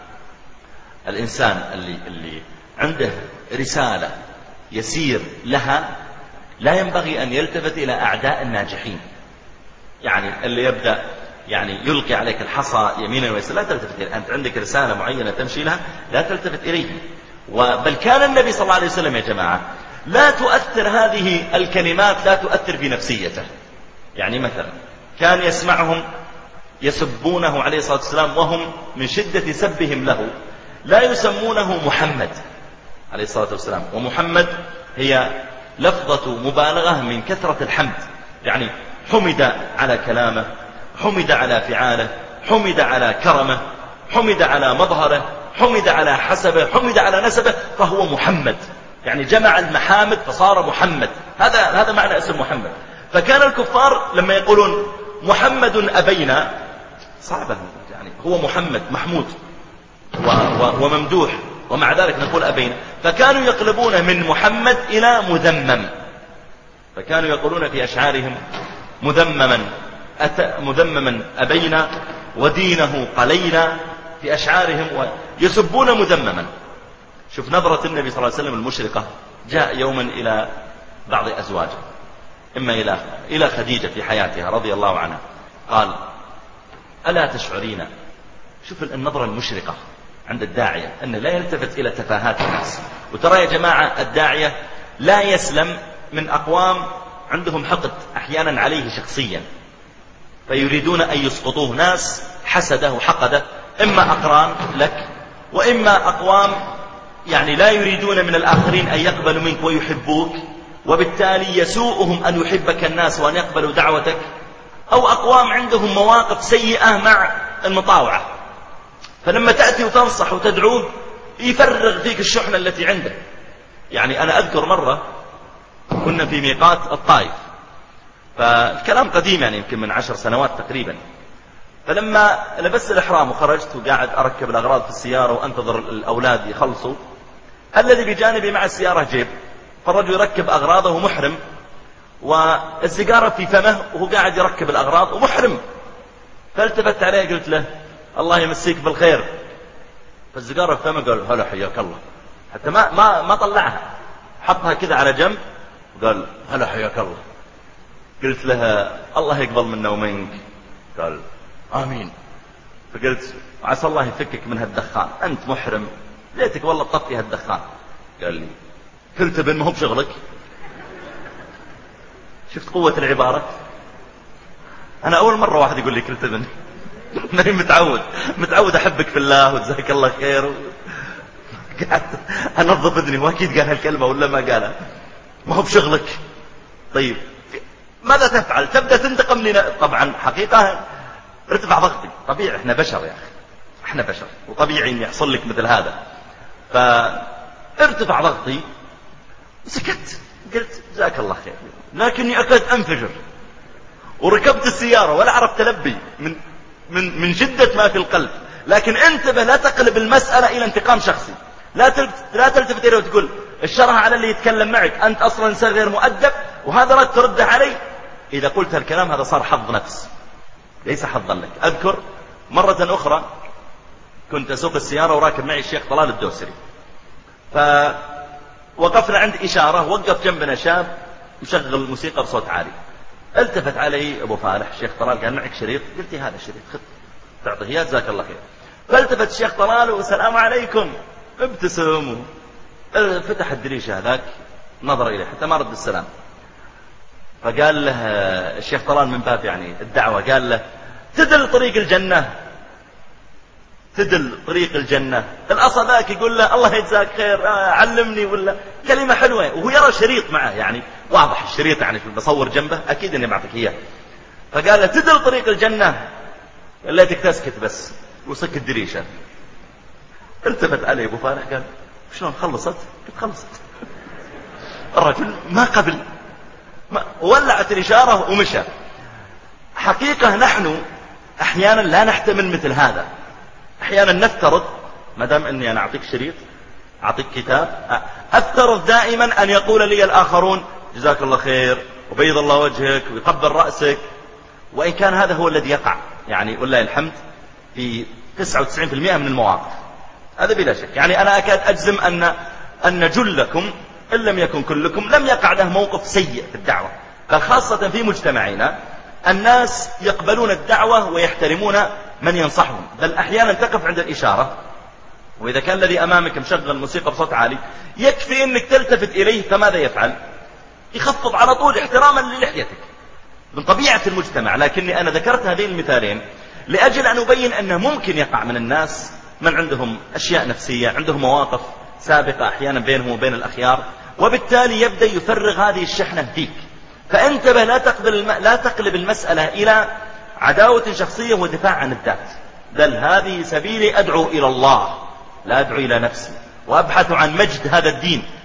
الإنسان اللي عنده رسالة يسير لها لا ينبغي أن يلتفت إلى أعداء الناجحين. يعني اللي يبدأ يعني يلقي عليك الحصى يمينا ويسارا لا تلتفت إليه. أنت عندك رسالة معينة تمشي لها لا تلتفت إليه. بل كان النبي صلى الله عليه وسلم يا جماعة لا تؤثر هذه الكلمات لا تؤثر في نفسيته. يعني مثلا كان يسمعهم يسبونه عليه الصلاة والسلام وهم من شدة سبهم له لا يسمونه محمد عليه الصلاة والسلام، ومحمد هي لفظة مبالغة من كثرة الحمد، يعني حمد على كلامه، حمد على فعاله، حمد على كرمه، حمد على مظهره، حمد على حسبه، حمد على نسبه، فهو محمد، يعني جمع المحامد فصار محمد. هذا معنى اسم محمد. فكان الكفار لما يقولون محمد أبينا صعبة، يعني هو محمد محمود وممدوح، ومع ذلك نقول أبينا. فكانوا يقلبون من محمد إلى مذمم، فكانوا يقولون في أشعارهم مذمما أبينا ودينه قلينا، في أشعارهم ويسبون مذمما. شوف نظرة النبي صلى الله عليه وسلم المشرقة. جاء يوما إلى بعض أزواجه، إما إلى خديجة في حياتها رضي الله عنها، قال: ألا تشعرين؟ شوف النظرة المشرقة عند الداعية، أنه لا يلتفت إلى تفاهات الناس. وترى يا جماعة الداعية لا يسلم من أقوام عندهم حقد أحيانا عليه شخصيا، فيريدون أن يسقطوه. ناس حسده وحقده، إما أقران لك، وإما أقوام يعني لا يريدون من الآخرين أن يقبلوا منك ويحبوك، وبالتالي يسوءهم أن يحبك الناس وأن يقبلوا دعوتك، أو أقوام عندهم مواقف سيئة مع المطاوعة، فلما تأتي وتنصح وتدعوه يفرغ فيك الشحنة التي عنده. يعني أنا أذكر مرة كنا في ميقات الطائف، فالكلام قديم يعني يمكن من 10 سنوات تقريبا. فلما لبست الإحرام وخرجت وقاعد أركب الأغراض في السيارة وأنتظر الأولاد يخلصوا، الذي بجانبي مع السيارة جيب، فالرجل يركب أغراضه ومحرم، والسيجارة في فمه وهو قاعد يركب الأغراض ومحرم. فالتفت عليه قلت له: الله يمسيك بالخير. فالسيجارة في فمه قال: هلا حياك الله. حتى ما طلعها، حطها كذا على جنب وقال: هلا حياك الله. قلت لها: الله يقبل منا ومنك. قال: آمين. فقلت: عسى الله يفكك من هالدخان، أنت محرم، ليتك والله تطفي هالدخان. قال لي: كنت ابن ما هو بشغلك. شفت قوة العبارة؟ أنا أول مرة واحد يقول لي كنت ابن. أنا متعود أحبك في الله وجزاك الله خير. قعدت أنظف أذني، وأكيد قال هالكلمة ولا ما قالها. ما هو بشغلك. طيب ماذا تفعل؟ تبدأ تنتقم لنا. طبعا حقيقة ارتفع ضغطي، طبيعي، احنا بشر يا أخي، احنا بشر، وطبيعي ان يحصل لك مثل هذا. فارتفع ضغطي وسكت، قلت جزاك الله خير، لكني أكاد أنفجر. وركبت السيارة ولا عرفت تلبي من شدة ما في القلب. لكن انتبه، لا تقلب المسألة إلى انتقام شخصي. لا تلتفت إليه وتقول الشرها على اللي يتكلم معك، أنت أصلا إنسان غير مؤدب وهذا رد ترده علي. إذا قلت الكلام هذا صار حظ نفس، ليس حظا لك. أذكر مرة أخرى كنت أسوق السيارة وراكب معي الشيخ طلال الدوسري، فوقفنا عند إشارة، وقف جنبنا شاب مشغل موسيقى بصوت عالي. التفت علي أبو فالح الشيخ طلال، قال: معك شريط؟ قلت: هذا الشريط، خذ تعطيه إياه جزاك الله خير. فالتفت الشيخ طلال: والسلام عليكم. ابتسم، فتح الدريشة هذاك، نظر إليه حتى ما رد السلام. فقال له الشيخ طلال من باب يعني الدعوة، قال له: تدل طريق الجنة، تدل طريق الجنة. الأصل ذاك يقول له: الله يجزاك خير، علمني، ولا كلمة حلوة، وهو يرى شريط معه، يعني واضح الشريط، يعني بصور جنبه أكيد أني بعطيك إياه. فقال له: تدل طريق الجنة، ليتك تسكت بس، وسك الدريشة. التفت علي أبو فالح قال: شلون خلصت؟ قلت: خلصت. الرجل ما قبل، ولعت الإشارة ومشى. حقيقة نحن أحيانا لا نحتمل مثل هذا. أحيانا نفترض ما دام أني أنا أعطيك شريط، أعطيك كتاب، أفترض دائما أن يقول لي الآخرون جزاك الله خير وبيض الله وجهك ويقبل رأسك، وإن كان هذا هو الذي يقع يعني ولله الحمد في 99% من المواقف، هذا بلا شك. يعني أنا أكاد أجزم أن جلكم إن لم يكن كلكم لم يقع له موقف سيء في الدعوة، بل خاصة في مجتمعنا الناس يقبلون الدعوة ويحترمون من ينصحهم. بل أحيانا تقف عند الإشارة، وإذا كان الذي أمامك مشغل موسيقى بصوت عالي يكفي أنك تلتفت إليه، فماذا يفعل؟ يخفض على طول احتراما للحيتك من طبيعة المجتمع. لكني أنا ذكرت هذين المثالين لأجل أن أبين أنه ممكن يقع من الناس من عندهم أشياء نفسية، عندهم مواقف سابقة أحيانا بينهم وبين الأخيار، وبالتالي يبدأ يفرغ هذه الشحنة فيك. فانتبه، لا تقلب المسألة إلى عداوة شخصية ودفاع عن الذات، بل هذه سبيلي أدعو إلى الله، لا أدعو إلى نفسي، وأبحث عن مجد هذا الدين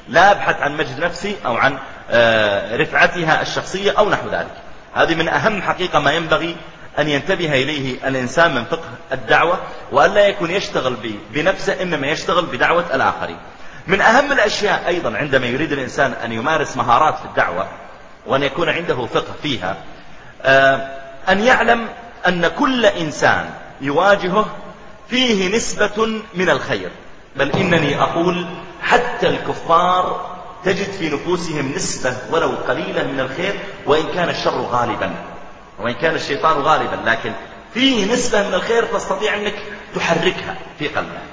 لا أبحث عن مجد نفسي أو عن رفعتها الشخصية أو نحو ذلك. هذه من أهم حقيقة ما ينبغي أن ينتبه إليه الإنسان من فقه الدعوة، وأن لا يكون يشتغل بنفسه، إنما يشتغل بدعوة الآخرين. من أهم الأشياء أيضا عندما يريد الإنسان أن يمارس مهارات في الدعوة وأن يكون عنده فقه فيها، أن يعلم أن كل إنسان يواجهه فيه نسبة من الخير، بل إنني أقول حتى الكفار تجد في نفوسهم نسبة ولو قليلة من الخير، وإن كان الشر غالبا وإن كان الشيطان غالبا، لكن فيه نسبة من الخير تستطيع أنك تحركها في قلبه.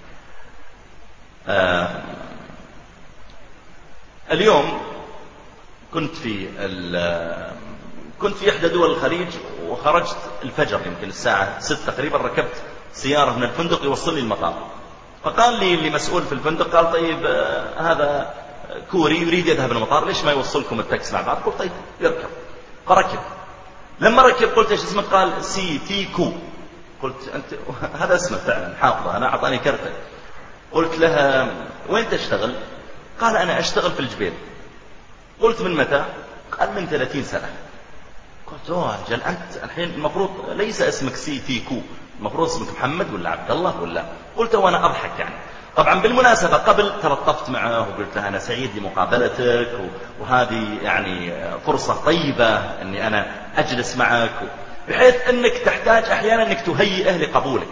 اليوم كنت في إحدى دول الخليج، وخرجت الفجر يمكن الساعة 6 تقريبا، ركبت سيارة من الفندق يوصلني المطار. فقال لي اللي مسؤول في الفندق، قال طيب هذا كوري يريد يذهب المطار، ليش ما يوصلكم التاكس مع بعض؟ قلت طيب يركب. فركب. لما ركب قلت ايش اسمك؟ قال سي تي كو. قلت انت هذا اسمه فعلا حافظه، انا اعطاني كرته. قلت لها وين تشتغل؟ قال انا اشتغل في الجبيل. قلت من متى؟ قال من 30 سنة. قلت اوه اجل انت الحين المفروض ليس اسمك سي تي كو، المفروض اسمك محمد ولا عبد الله ولا. قلت وانا اضحك يعني. طبعا بالمناسبة قبل تلطفت معه وقلت له أنا سعيد لمقابلتك، وهذه يعني فرصة طيبة أني أنا أجلس معك، بحيث أنك تحتاج أحيانا أنك تهيئه لقبولك،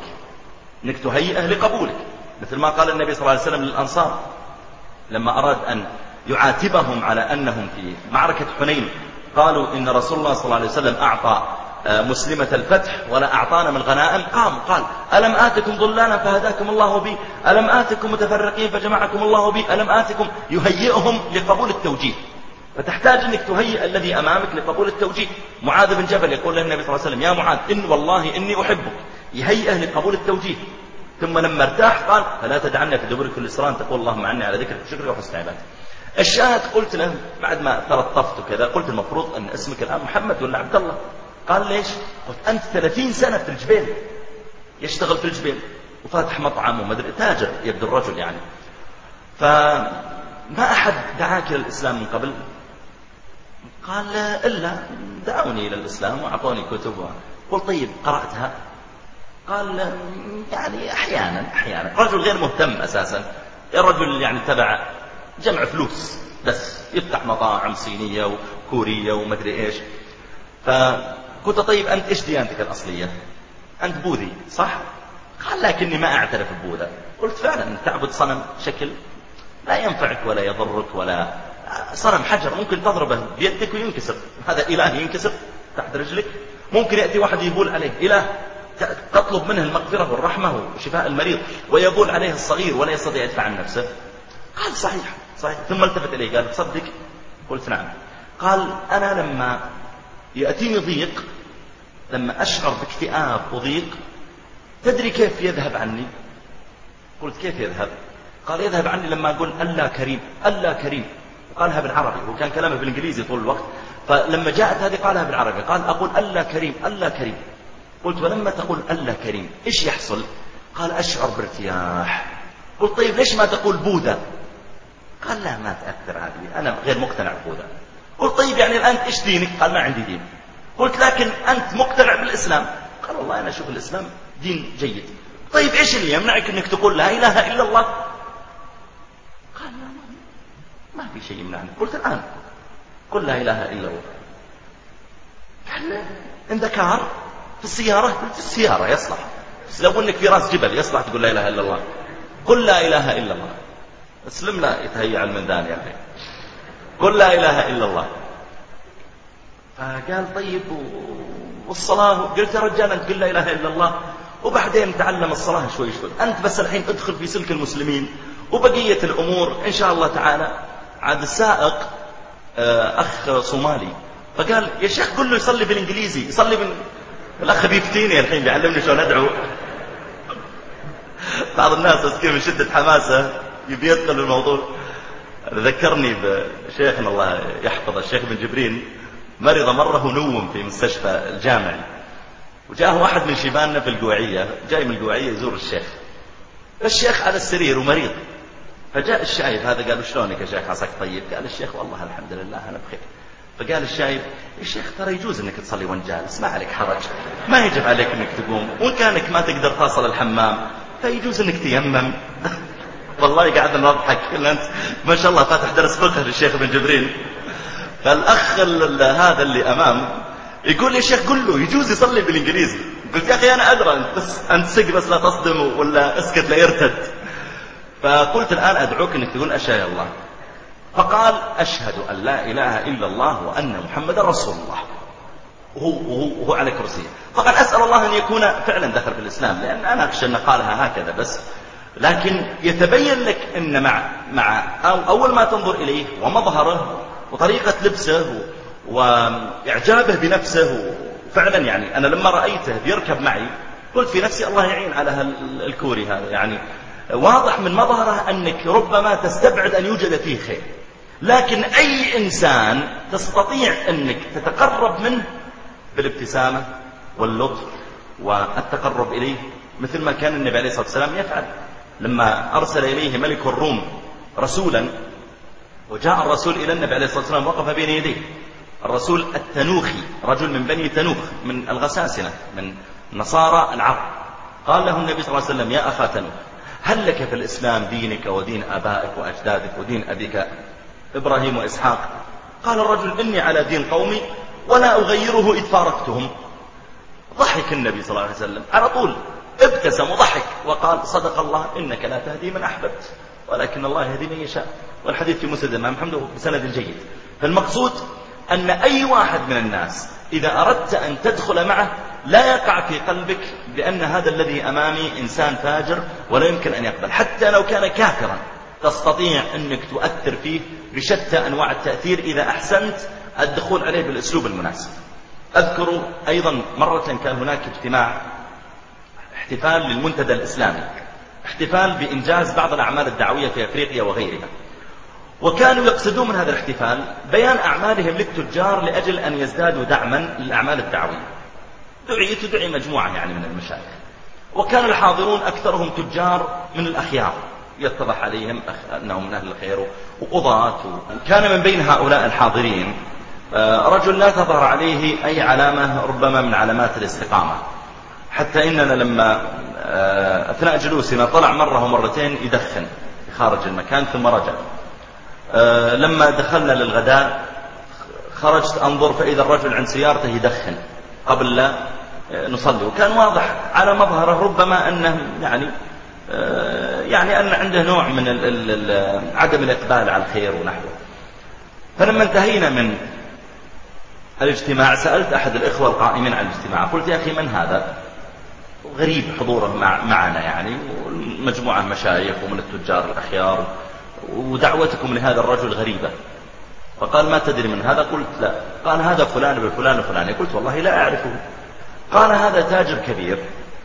مثل ما قال النبي صلى الله عليه وسلم للأنصار لما أراد أن يعاتبهم على أنهم في معركة حنين قالوا إن رسول الله صلى الله عليه وسلم أعطى مسلمة الفتح ولا أعطانا من الغنائم. قال ألم آتكم ضلالا فهداكم الله بي، ألم آتكم متفرقين فجمعكم الله بي، ألم آتكم، يهيئهم لقبول التوجيه. فتحتاج أنك تهيئ الذي أمامك لقبول التوجيه. معاذ بن جبل يقول للنبي صلى الله عليه وسلم يا معاذ إن والله إني أحبك، يهيئه لقبول التوجيه. ثم لما ارتاح قال فلا تدعنا في دبر كل صلاة تقول اللهم عني على ذكرك وشكرك وحسن عبادتك. الشاهد قلت له بعد ما تلطفت كذا، قلت المفروض أن اسمك الآن محمد ولا عبد الله؟ قال ليش؟ قلت أنت 30 سنة في الجبيل، يشتغل في الجبيل وفاتح مطعم ومدري، تاجر يبدو الرجل يعني. فما أحد دعاك إلى الإسلام من قبل؟ قال إلا دعوني إلى الإسلام وأعطوني كتب. قلت طيب قرأتها؟ قال يعني أحيانا. رجل غير مهتم أساسا، الرجل يعني تبع جمع فلوس بس، يفتح مطاعم صينية وكورية ومدري إيش. فقلت طيب أنت إيش ديانتك الأصلية؟ أنت بوذي صح؟ قال لكني ما أعترف ببوذا. قلت فعلا أنت تعبد صنم شكل لا ينفعك ولا يضرك، ولا صنم حجر ممكن تضربه بيدك وينكسر، هذا إله ينكسر تحت رجلك. ممكن يأتي واحد يبول عليه، إله تطلب منه المغفرة والرحمة وشفاء المريض، ويبول عليه الصغير ولا يستطيع يدفع عن نفسه. قال صحيح. ثم التفت إليه قال تصدق؟ قلت نعم. قال أنا لما يأتيني ضيق، لما أشعر باكتئاب وضيق، تدري كيف يذهب عني؟ قلت كيف يذهب؟ قال يذهب عني لما أقول الله كريم الله كريم. قالها بالعربي، وكان كلامه بالإنجليزي طول الوقت، فلما جاءت هذه قالها بالعربي. قال أقول الله كريم الله كريم. قلت ولما تقول الله كريم إيش يحصل؟ قال أشعر بارتياح. قلت طيب ليش ما تقول بوذا؟ قال لا ما تأثر هذه، أنا غير مقتنع ببوذا. قلت طيب يعني الآن إيش دينك؟ قال ما عندي دين. قلت لكن أنت مقتنع بالإسلام؟ قال والله أنا أشوف الإسلام دين جيد. طيب إيش اللي يمنعك أنك تقول لا إله إلا الله؟ قال ما في شيء يمنعني. قلت الآن قل لا إله إلا الله. قال إن ذكر في السيارة؟ قلت في السيارة يصلح، بس لو أنك في راس جبل يصلح تقول لا إله إلا الله. قل لا إله إلا الله. اسلم لا يتهيأ المندان يا أخي. قل لا إله إلا الله. فقال طيب والصلاة؟ قلت يا رجال أنت قل لا إله إلا الله وبعدين تعلم الصلاة شوي شوي، أنت بس الحين ادخل في سلك المسلمين وبقية الأمور إن شاء الله تعالى. عاد السائق أخ صومالي، فقال يا شيخ قل له يصلي بالإنجليزي، يصلي الأخ بيفتيني الحين بيعلمني شلون أدعو. بعض الناس مسكين من شدة حماسه يبي يدخل الموضوع. ذكرني بشيخنا الله يحفظه الشيخ بن جبرين، مرض مرة ونوم في مستشفى الجامعي، وجاءه واحد من شيباننا في القوعية، جاي من القوعية يزور الشيخ. الشيخ على السرير ومريض، فجاء الشايب هذا قالوا شلونك يا شيخ عساك طيب؟ قال الشيخ والله الحمد لله أنا بخير. فقال الشايب يا شيخ ترى يجوز انك تصلي وانت جالس، ما عليك حرج، ما يجب عليك انك تقوم، وان كانك ما تقدر تصل الحمام فيجوز انك تيمم. والله قاعد نضحك انت ما شاء الله فاتح درس فقه للشيخ ابن جبرين. فالاخ هذا اللي امام يقول يا شيخ قل له يجوز يصلي بالانجليزي. قلت يا اخي انا ادرى انت سق بس لا تصدم ولا اسكت لا يرتد. فقلت الان ادعوك انك تقول اشهد الله. فقال أشهد أن لا إله إلا الله وأن محمد رسول الله، وهو على كرسيه. فقال أسأل الله أن يكون فعلا دخل في الإسلام، لأن أنا أخشى أن قالها هكذا بس، لكن يتبين لك أن مع أول ما تنظر إليه ومظهره وطريقة لبسه وإعجابه بنفسه، فعلا يعني أنا لما رأيته بيركب معي قلت في نفسي الله يعين على الكوري هذا، يعني واضح من مظهره أنك ربما تستبعد أن يوجد فيه خير، لكن أي إنسان تستطيع أنك تتقرب منه بالابتسامة واللطف والتقرب إليه، مثل ما كان النبي عليه الصلاة والسلام يفعل لما أرسل إليه ملك الروم رسولا، وجاء الرسول إلى النبي عليه الصلاة والسلام وقف بين يديه. الرسول التنوخي رجل من بني تنوخ من الغساسنة من نصارى العرب. قال له النبي صلى الله عليه وسلم يا أخا تنوخ هل لك في الإسلام دينك ودين آبائك وأجدادك ودين أبيك إبراهيم وإسحاق؟ قال الرجل إني على دين قومي ولا أغيره إذ فارقتهم. ضحك النبي صلى الله عليه وسلم على طول، ابتسم وضحك وقال صدق الله إنك لا تهدي من أحببت ولكن الله يهدي من يشاء. والحديث في مسند الإمام أحمد بسند جيد. فالمقصود أن أي واحد من الناس إذا أردت أن تدخل معه لا يقع في قلبك بأن هذا الذي أمامي إنسان فاجر ولا يمكن أن يقبل، حتى لو كان كافرا تستطيع أنك تؤثر فيه بشتى أنواع التأثير إذا أحسنت الدخول عليه بالأسلوب المناسب. أذكر أيضا مرة كان هناك احتفال للمنتدى الإسلامي، احتفال بإنجاز بعض الأعمال الدعوية في أفريقيا وغيرها، وكانوا يقصدون من هذا الاحتفال بيان أعمالهم للتجار لأجل أن يزدادوا دعما للأعمال الدعوية. تدعي مجموعة يعني من المشايخ، وكان الحاضرون أكثرهم تجار من الأخيار يتضح عليهم أنهم من أهل الخير وقضاة. كان من بين هؤلاء الحاضرين رجل لا تظهر عليه أي علامة ربما من علامات الاستقامة، حتى إننا لما أثناء جلوسنا طلع مرة ومرتين يدخن خارج المكان ثم رجع. لما دخلنا للغداء خرجت أنظر فإذا الرجل عند سيارته يدخن قبل لا نصلي، وكان واضح على مظهره ربما أنه يعني أن عنده نوع من عدم الإقبال على الخير ونحوه. فلما انتهينا من الاجتماع سألت أحد الإخوة القائمين على الاجتماع، قلت يا أخي من هذا؟ غريب حضوره معنا يعني، مجموعة مشايخ ومن التجار الأخيار، ودعوتكم لهذا الرجل غريبة. فقال ما تدري من هذا؟ قلت لا. قال هذا فلان بفلان وفلان. قلت والله لا أعرفه. قال هذا تاجر كبير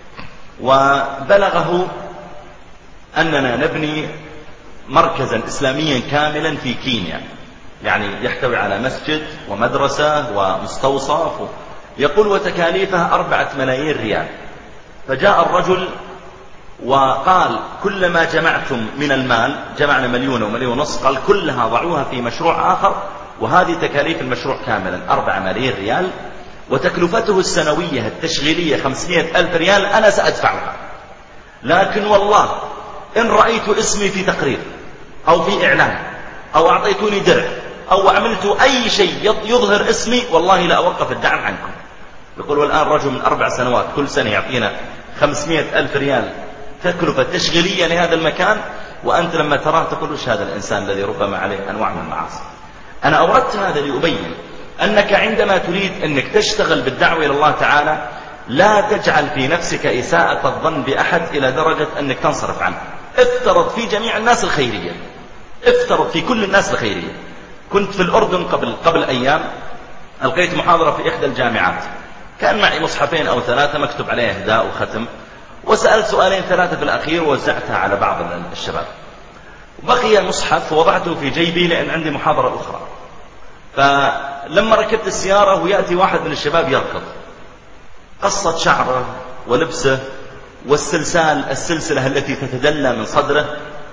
وبلغه أننا نبني مركزا إسلاميا كاملا في كينيا، يعني يحتوي على مسجد ومدرسة ومستوصف، يقول وتكاليفها 4 ملايين ريال. فجاء الرجل وقال كلما جمعتم من المال، جمعنا 1 مليون و1.5 مليون، قال كلها ضعوها في مشروع آخر، وهذه تكاليف المشروع كاملا 4 ملايين ريال، وتكلفته السنوية التشغيلية 500,000 ريال أنا سأدفعها، لكن والله إن رأيت اسمي في تقرير أو في إعلان أو أعطيتوني درع أو عملت أي شيء يظهر اسمي والله لا أوقف الدعم عنكم. يقول والآن رجل من 4 سنوات كل سنة يعطينا 500,000 ريال تكلفة تشغيلية لهذا المكان، وأنت لما تراه تقول وش هذا الإنسان الذي ربما عليه أنواع من المعاصي. أنا أوردت هذا لأبين أنك عندما تريد أنك تشتغل بالدعوة إلى الله تعالى لا تجعل في نفسك إساءة الظن بأحد إلى درجة أنك تنصرف عنه. افترض في جميع الناس الخيرية، افترض في كل الناس الخيرية. كنت في الأردن قبل أيام، ألقيت محاضرة في إحدى الجامعات، كان معي مصحفين أو 3 مكتوب عليه إهداء وختم، وسألت 2-3 في الأخير ووزعتها على بعض الشباب. بقي مصحف ووضعته في جيبي لأن عندي محاضرة أخرى. فلما ركبت السيارة ويأتي واحد من الشباب يركض، قصة شعره ولبسه والسلسلة التي تتدلى من صدره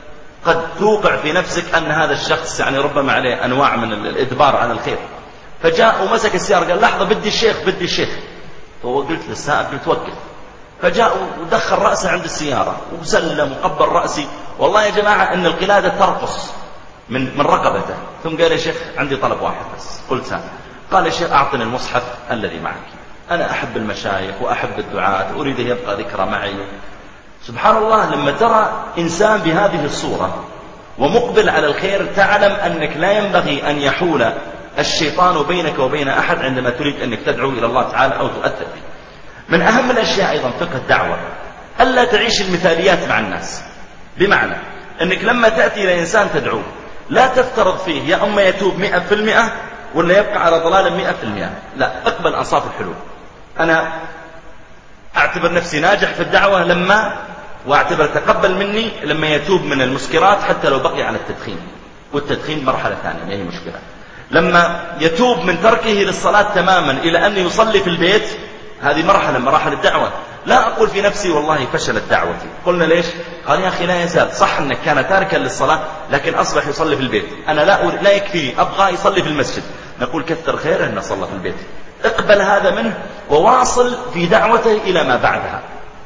قد توقع في نفسك أن هذا الشخص يعني ربما عليه أنواع من الإدبار على الخير. فجاء ومسك السيارة قال لحظة بدي الشيخ. وقلت للسائق قلت وقف. فجاء ودخل رأسه عند السيارة وسلم وقبل رأسي. والله يا جماعة أن القلادة ترقص من رقبته. ثم قال يا شيخ عندي طلب واحد بس. قلت سامع. قال يا شيخ أعطني المصحف الذي معك، أنا أحب المشايخ وأحب الدعاة، أريد أن يبقى ذكرى معي. سبحان الله، لما ترى إنسان بهذه الصورة ومقبل على الخير تعلم أنك لا ينبغي أن يحول الشيطان بينك وبين أحد عندما تريد أنك تدعو إلى الله تعالى أو تؤثر فيه. من أهم الأشياء أيضا فقه الدعوة ألا تعيش المثاليات مع الناس، بمعنى أنك لما تأتي إلى إنسان تدعوه لا تفترض فيه يا أما يتوب 100% ولا يبقى على ضلال 100%. لا، اقبل أنصاف الحلول. أنا أعتبر نفسي ناجح في الدعوة وأعتبر تقبل مني لما يتوب من المسكرات حتى لو بقي على التدخين، والتدخين مرحلة ثانية ما هي مشكلة. لما يتوب من تركه للصلاة تماما إلى أن يصلي في البيت، هذه مرحلة من مراحل الدعوة. لا أقول في نفسي والله فشلت دعوتي. قلنا ليش؟ قال يا أخي لا يزال، صح أنك كان تاركا للصلاة لكن أصبح يصلي في البيت. أنا لا يكفي، أبغى يصلي في المسجد. نقول كثر خيره أنه صلى في البيت. اقبل هذا منه وواصل في دعوته إلى ما بعدها.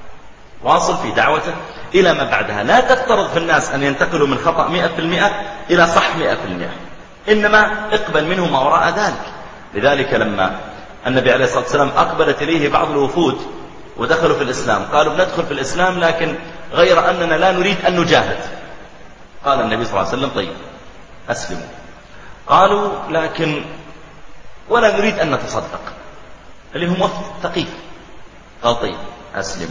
لا تفترض في الناس أن ينتقلوا من خطأ 100% إلى صح 100%، إنما اقبل منه ما وراء ذلك. لذلك لما النبي عليه الصلاة والسلام أقبلت إليه بعض الوفود ودخلوا في الإسلام، قالوا بندخل في الإسلام لكن غير أننا لا نريد أن نجاهد. قال النبي صلى الله عليه وسلم طيب أسلموا. قالوا لكن ولا نريد أن نتصدق، اللي هم وفد ثقيف. قال طيب أسلموا.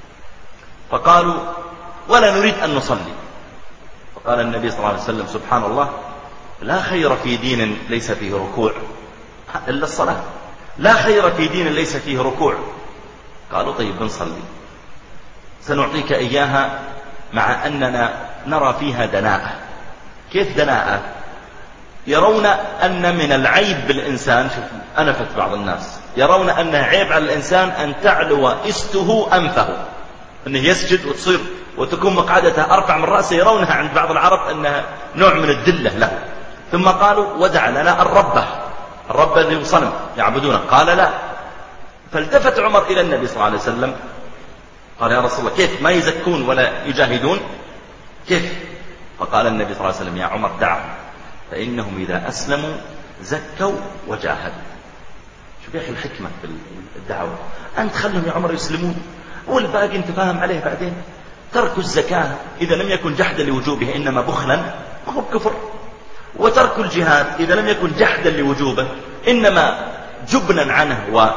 فقالوا ولا نريد أن نصلي. فقال النبي صلى الله عليه وسلم سبحان الله، لا خير في دين ليس فيه ركوع إلا الصلاة، لا خير في دين ليس فيه ركوع. قالوا طيب بنصلي، سنعطيك إياها مع أننا نرى فيها دناءة. كيف دناءة؟ يرون أن من العيب بالإنسان، شوف أنفت بعض الناس يرون أنه عيب على الإنسان أن تعلو إسته أنفه، أنه يسجد وتصير وتكون مقعدته أرفع من رأسه. يرونها عند بعض العرب أنها نوع من الدلة له. ثم قالوا ودع لنا الرب الذي صنم يعبدونه. قال لا. فالتفت عمر إلى النبي صلى الله عليه وسلم قال يا رسول الله كيف ما يزكون ولا يجاهدون كيف؟ فقال النبي صلى الله عليه وسلم يا عمر دعهم فإنهم إذا أسلموا زكوا وجاهدوا. شوف يا أخي الحكمة في الدعوة، أنت خلهم يا عمر يسلمون والباقي انت فاهم عليه بعدين. ترك الزكاة إذا لم يكن جحدا لوجوبه إنما بخلا وهو كفر، وترك الجهاد إذا لم يكن جحدا لوجوبه إنما جبنا عنه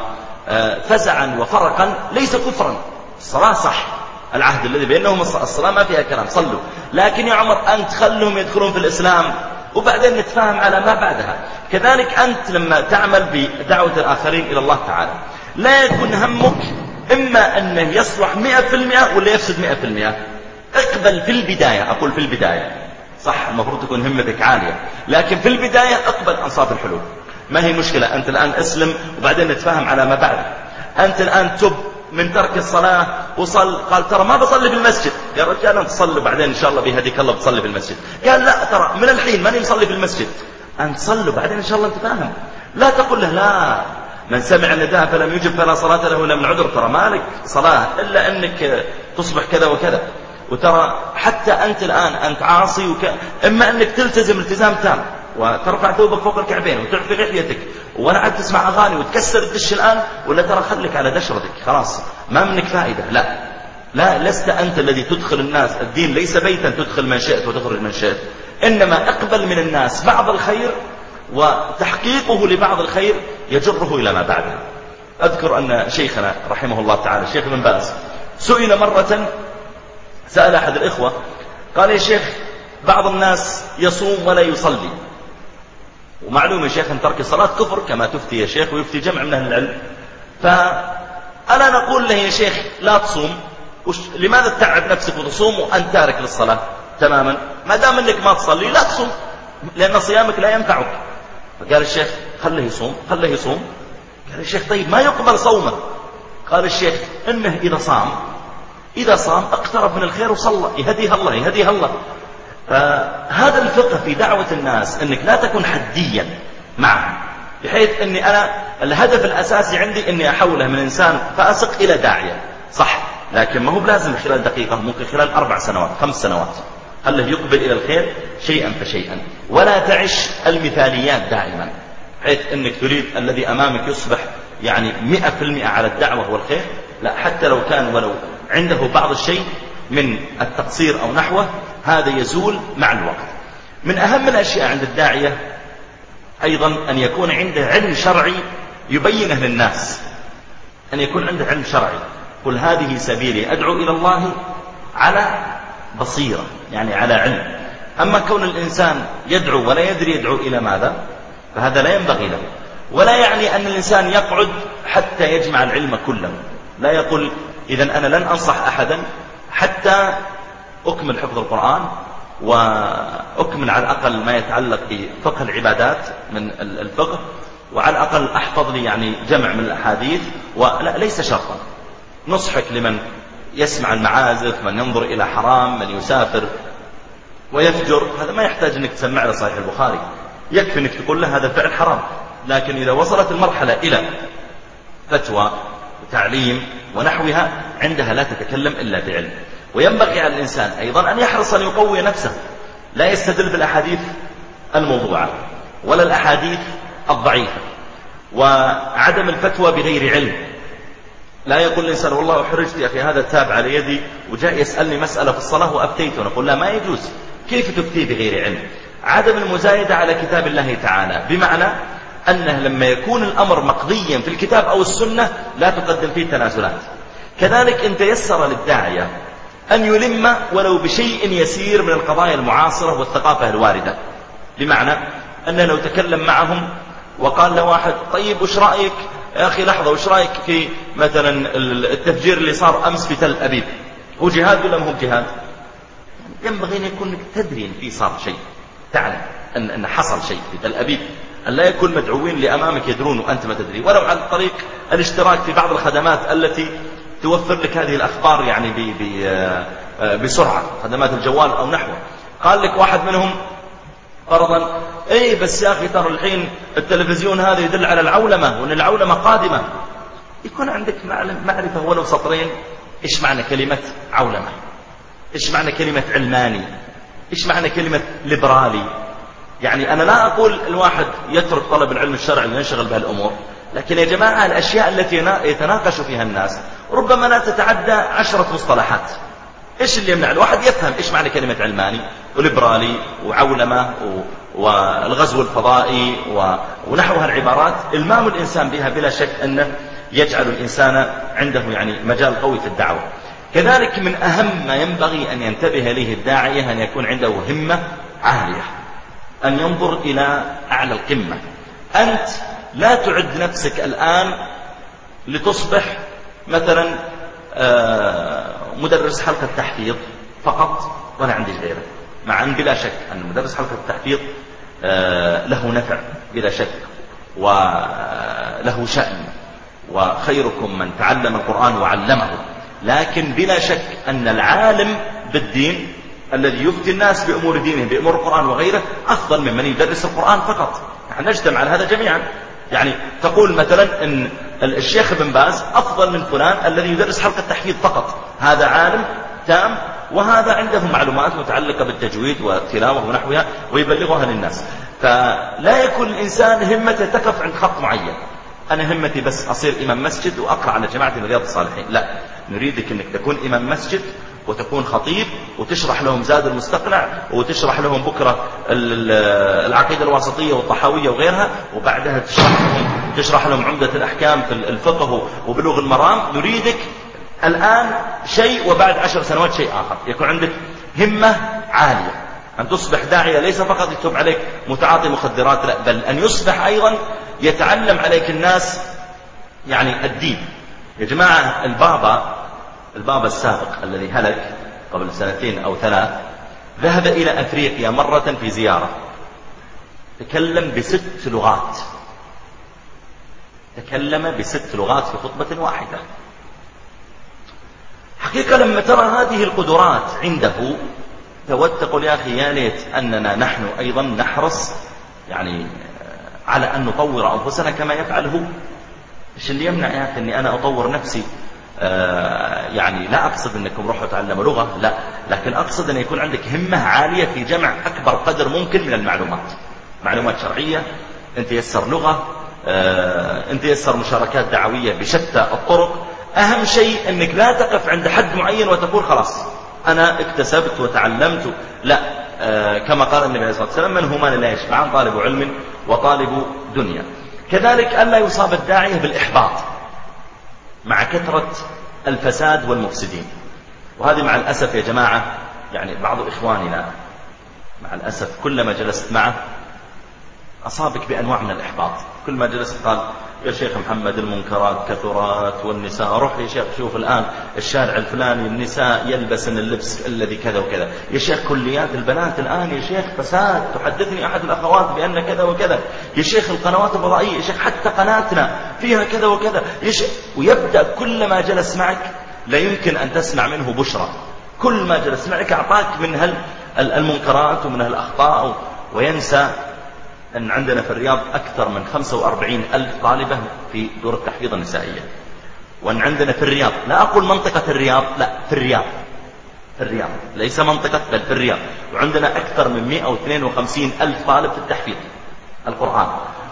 وفزعا وفرقا ليس كفرا. الصلاة صح، العهد الذي بينهم الصلاة ما فيها كلام، صلوا. لكن يا عمر أنت خلهم يدخلون في الإسلام وبعدين نتفاهم على ما بعدها. كذلك أنت لما تعمل بدعوة الآخرين إلى الله تعالى لا يكون همك إما أنه يصلح 100% ولا يفسد 100%. اقبل في البداية، أقول في البداية صح المفروض تكون همتك عالية، لكن في البداية اقبل أنصاف الحلول. ما هي مشكلة، أنت الآن أسلم وبعدين نتفاهم على ما بعد. أنت الآن تب من ترك الصلاة وصل، قال ترى ما بصلي في المسجد. يا رجال أنت تصلي بعدين إن شاء الله بيهديك الله بتصلي في المسجد. قال لا ترى من الحين ماني مصلي في المسجد. أنت صلوا بعدين إن شاء الله أنت فاهم. لا تقول له لا من سمع النداء فلم يجب فلا صلاة له إلا من عذر. ترى مالك صلاة إلا أنك تصبح كذا وكذا. وترى حتى أنت الآن أنت عاصي إما أنك تلتزم التزام تام وترفع ثوبك فوق الكعبين وتعفي لحيتك ولا عاد تسمع أغاني وتكسر الدش الآن، ولا ترى خليك على دشرتك خلاص ما منك فائدة. لا لست أنت الذي تدخل الناس. الدين ليس بيتا تدخل من شئت وتخرج من شئت، إنما اقبل من الناس بعض الخير وتحقيقه لبعض الخير يجره إلى ما بعده. أذكر أن شيخنا رحمه الله تعالى الشيخ ابن باز سئل مرة، سأل أحد الإخوة قال يا شيخ بعض الناس يصوم ولا يصلي، ومعلوم يا شيخ أن ترك الصلاة كفر كما تفتي يا شيخ ويفتي جمع من أهل العلم. فأنا نقول له يا شيخ لا تصوم، لماذا تتعب نفسك وتصوم وأنت تارك للصلاة تماما؟ ما دام أنك ما تصلي لا تصوم لأن صيامك لا ينفعك. فقال الشيخ خله يصوم. قال الشيخ طيب ما يقبل صومه. قال الشيخ إنه إذا صام اقترب من الخير وصلى يهديها الله. فهذا الفقه في دعوة الناس أنك لا تكون حديا معهم، بحيث أني أنا الهدف الأساسي عندي أني أحوله من إنسان فاسق إلى داعية، صح، لكن ما هو بلازم خلال دقيقة، ممكن خلال 4 سنوات 5 سنوات، خله يقبل إلى الخير شيئا فشيئا. ولا تعش المثاليات دائما، بحيث أنك تريد الذي أمامك يصبح يعني 100% على الدعوة والخير، لا، حتى لو كان ولو عنده بعض الشيء من التقصير أو نحوه، هذا يزول مع الوقت. من أهم الأشياء عند الداعية أيضا أن يكون عنده علم شرعي يبينه للناس، أن يكون عنده علم شرعي. قل هذه سبيلي أدعو إلى الله على بصيرة، يعني على علم. أما كون الإنسان يدعو ولا يدري يدعو إلى ماذا، فهذا لا ينبغي له. ولا يعني أن الإنسان يقعد حتى يجمع العلم كله، لا يقول إذن أنا لن أنصح أحدا حتى أكمل حفظ القرآن وأكمل على الأقل ما يتعلق بفقه العبادات من الفقه، وعلى الأقل أحفظ لي يعني جمع من الأحاديث، ولا، ليس شرطا. نصحك لمن يسمع المعازف، من ينظر إلى حرام، من يسافر ويفجر، هذا ما يحتاج أنك تسمع له صحيح البخاري، يكفي أنك تقول له هذا فعل حرام. لكن إذا وصلت المرحلة إلى فتوى وتعليم ونحوها، عندها لا تتكلم إلا بعلم. وينبغي على الإنسان أيضا أن يحرص أن يقوي نفسه، لا يستدل بالأحاديث الموضوعة ولا الأحاديث الضعيفة، وعدم الفتوى بغير علم. لا يقول الإنسان والله أحرجت يا أخي هذا تاب على يدي وجاء يسألني مسألة في الصلاة وأفتيت، ونقول لا، ما يجوز. كيف تفتي بغير علم؟ عدم المزايدة على كتاب الله تعالى، بمعنى أنه لما يكون الأمر مقضيا في الكتاب أو السنة لا تقدم فيه تنازلات. كذلك إن تيسر للداعية أن يلم ولو بشيء يسير من القضايا المعاصرة والثقافة الواردة، بمعنى أنه لو تكلم معهم وقال له واحد طيب وش رأيك يا أخي، لحظة، وش رأيك في مثلا التفجير اللي صار أمس في تل أبيب، هو جهاد ولا ما هو جهاد؟ ينبغي أن يكون تدري أن في صار شيء، تعلم أن حصل شيء في تل أبيب، أن لا يكون مدعوين لأمامك يدرون وأنت ما تدري، ولو عن طريق الاشتراك في بعض الخدمات التي توفر لك هذه الأخبار يعني بسرعة، خدمات الجوال أو نحوه. قال لك واحد منهم فرضا اي بس يا أخي ترى الحين التلفزيون هذا يدل على العولمة، وأن العولمة قادمة. يكون عندك معرفة ولو سطرين، إيش معنى كلمة عولمة، إيش معنى كلمة علماني، إيش معنى كلمة ليبرالي. يعني أنا لا أقول الواحد يترك طلب العلم الشرعي وينشغل بهالأمور، لكن يا جماعة الأشياء التي يتناقش فيها الناس ربما لا تتعدى 10 مصطلحات. إيش اللي يمنع الواحد يفهم إيش معنى كلمة علماني وليبرالي وعولمة والغزو الفضائي ونحوها العبارات؟ إلمام الإنسان بها بلا شك أنه يجعل الإنسان عنده يعني مجال قوي في الدعوة. كذلك من أهم ما ينبغي أن ينتبه إليه الداعية أن يكون عنده همة عالية، أن ينظر إلى أعلى القمة. أنت لا تعد نفسك الآن لتصبح مثلا مدرس حلقة تحفيظ فقط ولا عندي غيره، مع أن بلا شك أن مدرس حلقة التحفيظ له نفع بلا شك وله شأن، وخيركم من تعلم القرآن وعلمه. لكن بلا شك أن العالم بالدين الذي يفتي الناس بأمور دينهم بأمور القرآن وغيره أفضل ممن يدرس القرآن فقط. نحن نجتمع على هذا جميعا. يعني تقول مثلا أن الشيخ ابن باز أفضل من فلان الذي يدرس حلقة تحفيظ فقط، هذا عالم تام وهذا عنده معلومات متعلقة بالتجويد والتلاوة ونحوها ويبلغها للناس. فلا يكون الإنسان همته تقف عند خط معين، أنا همتي بس أصير إمام مسجد وأقرأ على جماعة من رياض الصالحين. لا، نريدك أنك تكون إمام مسجد وتكون خطيب وتشرح لهم زاد المستقنع وتشرح لهم بكرة العقيدة الواسطية والطحاوية وغيرها، وبعدها تشرح لهم عمدة الأحكام في الفقه وبلوغ المرام. نريدك الآن شيء وبعد 10 سنوات شيء آخر. يكون عندك همة عالية، أن تصبح داعية ليس فقط يكتب عليك متعاطي مخدرات، لا، بل أن يصبح أيضا يتعلم عليك الناس يعني الدين. يا جماعة البابا السابق الذي هلك قبل 2 أو 3 ذهب إلى أفريقيا مرة في زيارة، تكلم ب6 لغات، تكلم ب6 لغات في خطبة واحدة. حقيقة لما ترى هذه القدرات عنده تود تقول يا أخي يا ليت أننا نحن أيضا نحرص يعني على أن نطور أنفسنا كما يفعل هو. إيش اللي يمنع يا أخي أني أنا أطور نفسي؟ يعني لا أقصد أنكم روحوا تعلموا لغة، لا، لكن أقصد أن يكون عندك همة عالية في جمع أكبر قدر ممكن من المعلومات، معلومات شرعية، أنت يسر لغة، أنت يسر مشاركات دعوية بشتى الطرق. أهم شيء أنك لا تقف عند حد معين وتقول خلاص أنا اكتسبت وتعلمت، لا. كما قال النبي عليه الصلاة والسلام: من هما لا يشبعان، طالب علم وطالب دنيا. كذلك ألا يصاب الداعية بالإحباط مع كثرة الفساد والمفسدين. وهذه مع الأسف يا جماعة يعني بعض إخواننا مع الأسف كلما جلست معه أصابك بأنواع من الإحباط. كل ما جلست قال: يا شيخ محمد المنكرات كثرات والنساء، روح يا شيخ شوف الآن الشارع الفلاني النساء يلبسن اللبس الذي كذا وكذا، يا شيخ كليات البنات الآن يا شيخ فساد، تحدثني أحد الأخوات بأن كذا وكذا، يا شيخ القنوات الفضائية، يا شيخ حتى قناتنا فيها كذا وكذا، يا شيخ. ويبدأ كلما جلس معك لا يمكن أن تسمع منه بشرى، كل ما جلس معك أعطاك من المنكرات ومن الأخطاء، وينسى أن عندنا في الرياض أكثر من 45,000 طالبة في دور التحفيظ النسائية. وأن عندنا في الرياض، لا أقول منطقة الرياض، لا، في الرياض ليس منطقة بل في الرياض، وعندنا أكثر من 152,000 طالب في التحفيظ القرآن.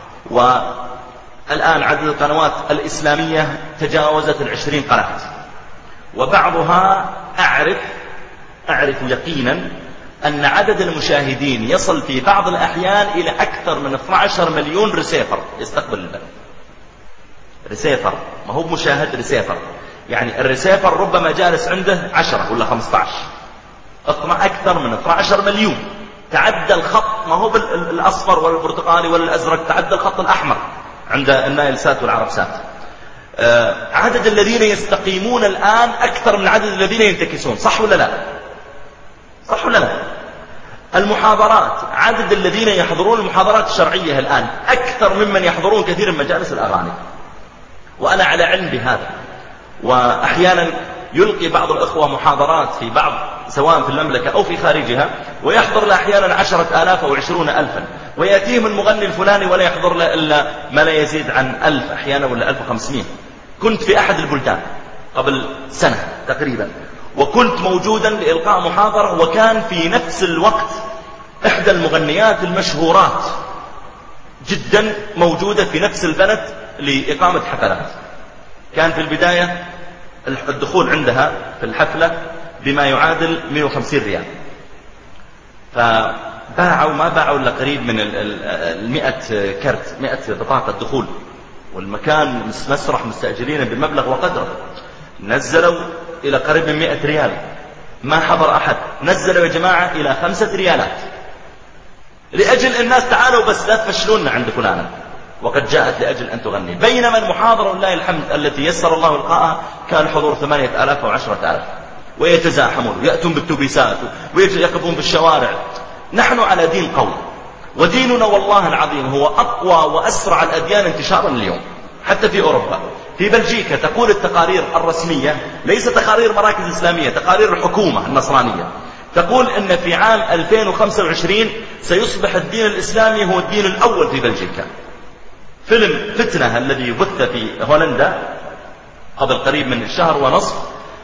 والآن عدد القنوات الإسلامية تجاوزت 20 قناة، وبعضها أعرف يقينا أن عدد المشاهدين يصل في بعض الأحيان إلى أكثر من 12 مليون ريسيفر يستقبل البث. ريسيفر ما هو مشاهد، ريسيفر يعني الريسيفر ربما جالس عنده 10 ولا 15، أكثر من 12 مليون. تعدى الخط، ما هو بالأصفر ولا البرتقالي ولا الأزرق، تعدى الخط الأحمر عند النايل سات والعرب سات. عدد الذين يستقيمون الآن أكثر من عدد الذين ينتكسون، صح ولا لا؟ صح ولا لا؟ المحاضرات، عدد الذين يحضرون المحاضرات الشرعية الآن أكثر ممن يحضرون كثير من مجالس الأغاني، وأنا على علم بهذا. وأحيانا يلقي بعض الأخوة محاضرات في بعض سواء في المملكة أو في خارجها، ويحضر له أحيانا 10,000 أو 20,000، ويأتيهم المغني الفلاني ولا يحضر له إلا ما لا يزيد عن 1000 أحيانا ولا 1500. كنت في أحد البلدان قبل سنة تقريبا، وكنت موجودا لإلقاء محاضرة، وكان في نفس الوقت إحدى المغنيات المشهورات جدا موجودة في نفس البلد لإقامة حفلات. كان في البداية الدخول عندها في الحفلة بما يعادل 150 ريال، فباعوا ما باعوا إلا قريب من 100 كرت، 100 بطاقة دخول، والمكان مسرح مستأجرين بمبلغ وقدره. نزلوا إلى قريب من 100 ريال، ما حضر أحد. نزلوا يا جماعة إلى 5 ريالات لأجل الناس تعالوا بس لا تفشلون عند فلانة، وقد جاءت لأجل أن تغني. بينما المحاضرة لله الحمد التي يسر الله إلقاءها كان الحضور 8,000 أو 10,000، ويتزاحمون ويأتون بالتوبيسات ويقفون في الشوارع. نحن على دين قوي، وديننا والله العظيم هو أقوى وأسرع الأديان انتشارا اليوم حتى في أوروبا. في بلجيكا تقول التقارير الرسمية، ليس تقارير مراكز إسلامية، تقارير الحكومة النصرانية، تقول أن في عام 2025 سيصبح الدين الإسلامي هو الدين الأول في بلجيكا. فيلم فتنة الذي بث في هولندا قبل قريب من شهر ونصف،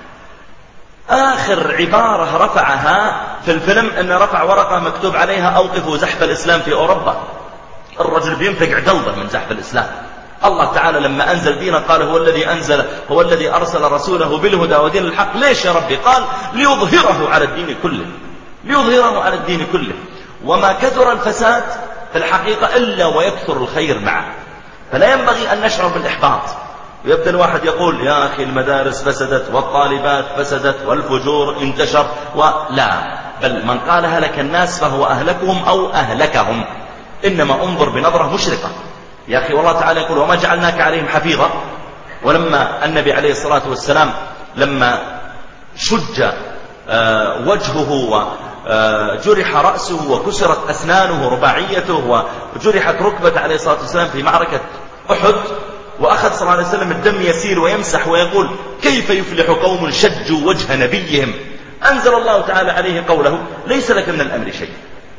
آخر عبارة رفعها في الفيلم أن رفع ورقة مكتوب عليها: أوقفوا زحف الإسلام في أوروبا. الرجل بينفقع قلبه من زحف الإسلام. الله تعالى لما أنزل دينا قال: هو الذي أرسل رسوله بالهدى ودين الحق. ليش يا ربي؟ قال: ليظهره على الدين كله، ليظهره على الدين كله. وما كثر الفساد في الحقيقة إلا ويكثر الخير معه، فلا ينبغي أن نشعر بالإحباط. ويبدأ الواحد يقول: يا أخي المدارس فسدت والطالبات فسدت والفجور انتشر، ولا، بل من قال هلك الناس فهو أهلكهم أو أهلكهم. إنما انظر بنظرة مشرقة. يا أخي والله تعالى يقول: وما جعلناك عليهم حفيظا. ولما النبي عليه الصلاة والسلام لما شج وجهه وجرح رأسه وكسرت أسنانه رباعيته وجرحت ركبته عليه الصلاة والسلام في معركة أحد، وأخذ صلى الله عليه وسلم الدم يسير ويمسح ويقول: كيف يفلح قوم شجوا وجه نبيهم أنزل الله تعالى عليه قوله ليس لك من الأمر شيء.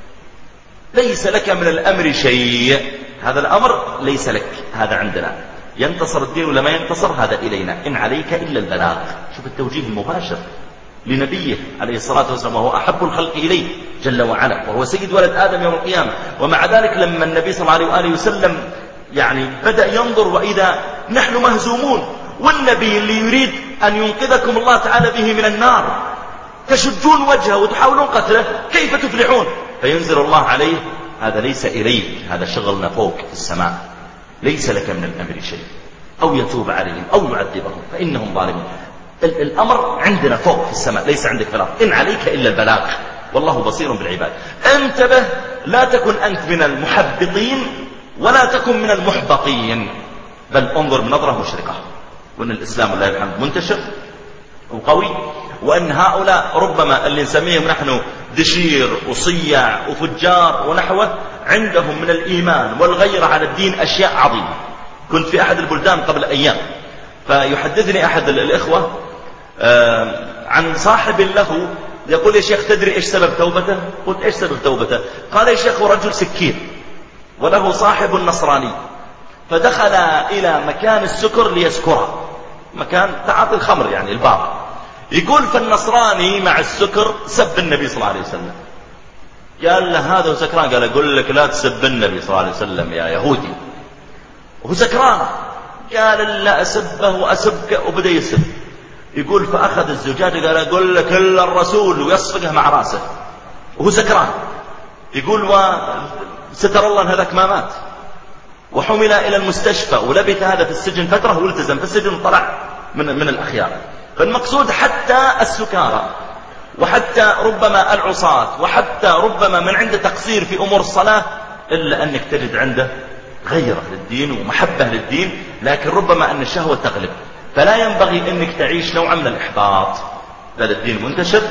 ليس لك من الأمر شيء، هذا الأمر ليس لك، هذا عندنا. ينتصر الدين ولا ما ينتصر هذا إلينا، إن عليك إلا البلاغ. شوف التوجيه المباشر لنبيه عليه الصلاة والسلام، وهو أحب الخلق إليه جل وعلا، وهو سيد ولد آدم يوم القيامة. ومع ذلك لما النبي صلى الله عليه وآله وسلم بدأ ينظر وإذا نحن مهزومون، والنبي اللي يريد أن ينقذكم الله تعالى به من النار تشجون وجهه وتحاولون قتله، كيف تفلحون؟ فينزل الله عليه هذا ليس إليك، هذا شغلنا فوق في السماء، ليس لك من الأمر شيء، أو يتوب عليهم أو يعذبهم فإنهم ظالمون. الأمر عندنا فوق في السماء، ليس عندك في الأرض. إن عليك إلا البلاغ والله بصير بالعباد. انتبه، لا تكن أنت من المحبطين ولا تكن من المحبطين، بل انظر بنظرة مشرقة، وأن الإسلام لله الحمد منتشر وقوي، وأن هؤلاء ربما اللي نسميهم نحن دشير وصيع وفجار ونحوه عندهم من الإيمان والغيرة على الدين أشياء عظيمة. كنت في أحد البلدان قبل أيام، فيحدثني أحد الإخوة عن صاحب له يقول: يا شيخ تدري إيش سبب توبته؟ قلت: إيش سبب توبته؟ قال: يا شيخ رجل سكير وله صاحب نصراني، فدخل إلى مكان السكر ليسكره، مكان تعاطي الخمر يعني البار. يقول فالنصراني مع السكر سب النبي صلى الله عليه وسلم. قال له: هذا سكران. قال: أقول لك لا تسب النبي صلى الله عليه وسلم يا يهودي، وهو سكران. قال: لا أسبه وأسبك، وبدأ يسب. يقول فأخذ الزجاجة قال: أقول لك إلا الرسول، ويصفقه مع راسه وهو سكران. يقول وستر الله أن هذاك ما مات، وحمل إلى المستشفى، ولبث هذا في السجن فترة، والتزم في السجن وطلع من الأخيار. فالمقصود حتى السكارى، وحتى ربما العصاة، وحتى ربما من عنده تقصير في أمور الصلاة، إلا أنك تجد عنده غيرة للدين ومحبة للدين، لكن ربما أن الشهوة تغلب. فلا ينبغي أنك تعيش نوعا من الإحباط، بل الدين منتشر،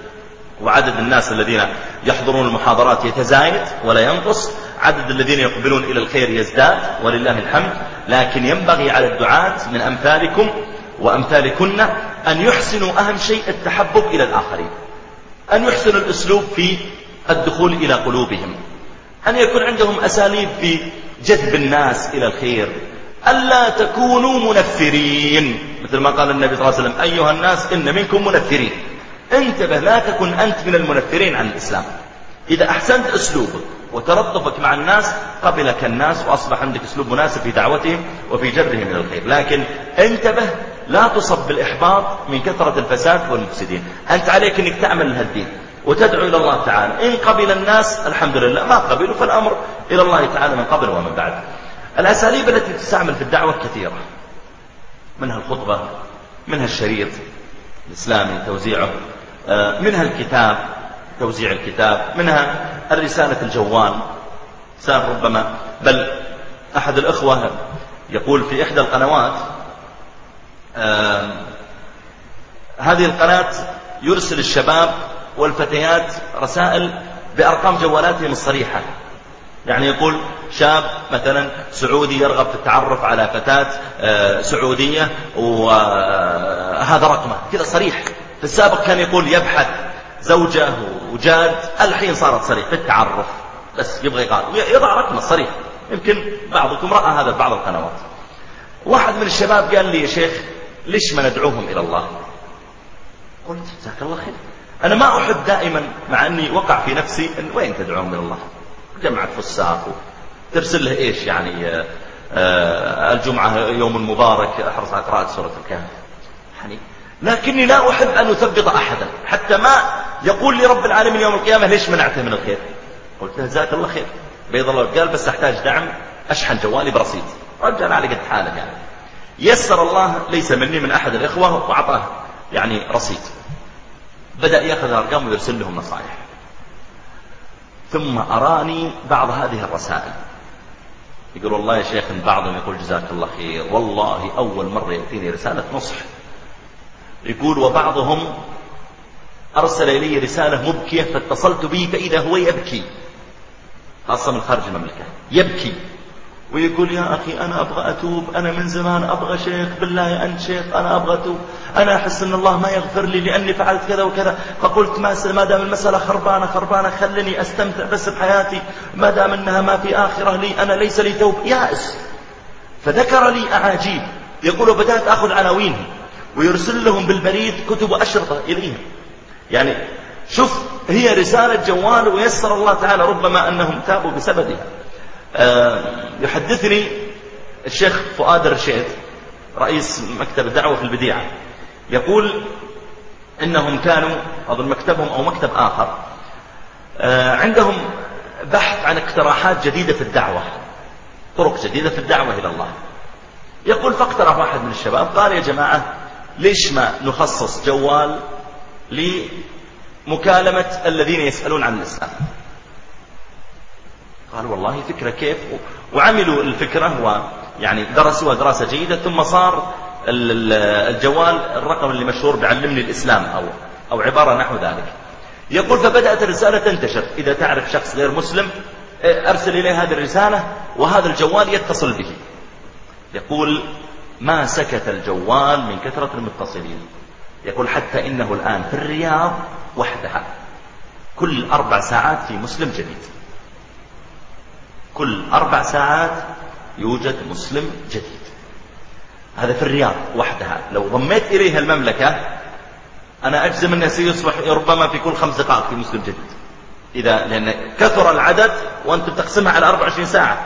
وعدد الناس الذين يحضرون المحاضرات يتزايد ولا ينقص، عدد الذين يقبلون إلى الخير يزداد ولله الحمد. لكن ينبغي على الدعاة من أمثالكم وأمثالكن أن يحسنوا أهم شيء التحبب إلى الآخرين، أن يحسنوا الأسلوب في الدخول إلى قلوبهم، أن يكون عندهم أساليب في جذب الناس إلى الخير، ألا تكونوا منفرين، مثل ما قال النبي صلى الله عليه وسلم: أيها الناس إن منكم منفرين. انتبه، لا تكن أنت من المنفرين عن الإسلام. إذا أحسنت أسلوبك وتلطفك مع الناس قبلك الناس، وأصبح عندك أسلوب مناسب في دعوتهم وفي جرهم إلى الخير. لكن انتبه، لا تصب بالإحباط من كثرة الفساد والمفسدين. أنت عليك أنك تعمل لهالدين وتدعو إلى الله تعالى. إن قبل الناس الحمد لله، ما قبلوا فالأمر إلى الله تعالى من قبل ومن بعد. الأساليب التي تستعمل في الدعوة كثيرة، منها الخطبة، منها الشريط الإسلامي توزيعه، منها الكتاب توزيع الكتاب، منها الرسالة الجوال سار ربما. بل أحد الأخوة يقول في إحدى القنوات، هذه القناة يرسل الشباب والفتيات رسائل بأرقام جوالاتهم الصريحة، يعني يقول شاب مثلا سعودي يرغب في التعرف على فتاة سعودية وهذا رقمه كذا صريح. في السابق كان يقول يبحث زوجة وجاد، الحين صارت صريح في التعرف، بس يبغى يضع رقمه صريح. يمكن بعضكم رأى هذا في بعض القنوات. واحد من الشباب قال لي: يا شيخ ليش ما ندعوهم إلى الله؟ قلت جزاك الله خير. أنا ما أحب دائما، مع أني وقع في نفسي، أن وين تدعوهم إلى الله؟ جمعة فساق ترسل له إيش يعني الجمعة يوم مبارك احرص على قراءة سورة الكهف يعني. لكني لا أحب أن أثبط أحدا، حتى ما يقول لي رب العالمين يوم القيامة ليش منعته من الخير. قلت له جزاك الله خير، بيض الله. قال بس أحتاج دعم، أشحن جوالي برصيد. رجل على قد حاله يعني. يسر الله، ليس مني من أحد الإخوة، وأعطاه يعني رصيد. بدأ يأخذ الأرقام ويرسل لهم نصائح. ثم أراني بعض هذه الرسائل، يقول والله يا شيخ إن بعضهم يقول جزاك الله خير، والله أول مرة يأتيني رسالة نصح. يقول وبعضهم أرسل إلي رسالة مبكية، فاتصلت به فإذا هو يبكي، خاصة من خارج المملكة، يبكي ويقول يا أخي أنا أبغى أتوب، أنا من زمان أبغى شيخ، بالله أنت شيخ أنا أبغى أتوب، أنا أحس أن الله ما يغفر لي لأني فعلت كذا وكذا، فقلت ما دام المسألة خربانة خلني أستمتع بس بحياتي، ما دام أنها ما في آخرة لي أنا ليس لي توب، يائس. فذكر لي أعاجيب، يقول بدأت أخذ عناوينهم ويرسل لهم بالبريد كتب أشرطة إليهم. يعني شوف، هي رسالة جوال ويسر الله تعالى ربما أنهم تابوا بسببها. يحدثني الشيخ فؤاد الرشيد رئيس مكتب الدعوة في البديعة، يقول إنهم كانوا أظن مكتبهم أو مكتب آخر عندهم بحث عن اقتراحات جديدة في الدعوة، طرق جديدة في الدعوة إلى الله. يقول فاقترح واحد من الشباب قال يا جماعة ليش ما نخصص جوال لمكالمة الذين يسألون عن الإسلام؟ قالوا والله فكرة كيف، وعملوا الفكرة ويعني درسوها دراسة جيدة، ثم صار الجوال الرقم اللي مشهور بعلمني الإسلام أو عبارة نحو ذلك. يقول فبدأت الرسالة تنتشر، إذا تعرف شخص غير مسلم أرسل إليه هذه الرسالة وهذا الجوال يتصل به. يقول ما سكت الجوال من كثرة المتصلين، يقول حتى إنه الآن في الرياض وحدها كل 4 ساعات في مسلم جديد، كل 4 ساعات يوجد مسلم جديد. هذا في الرياض وحدها، لو ضميت إليها المملكة أنا أجزم أنه سيصبح ربما في كل 5 دقائق في مسلم جديد، لأن كثر العدد وأنت بتقسمها على 24 ساعة.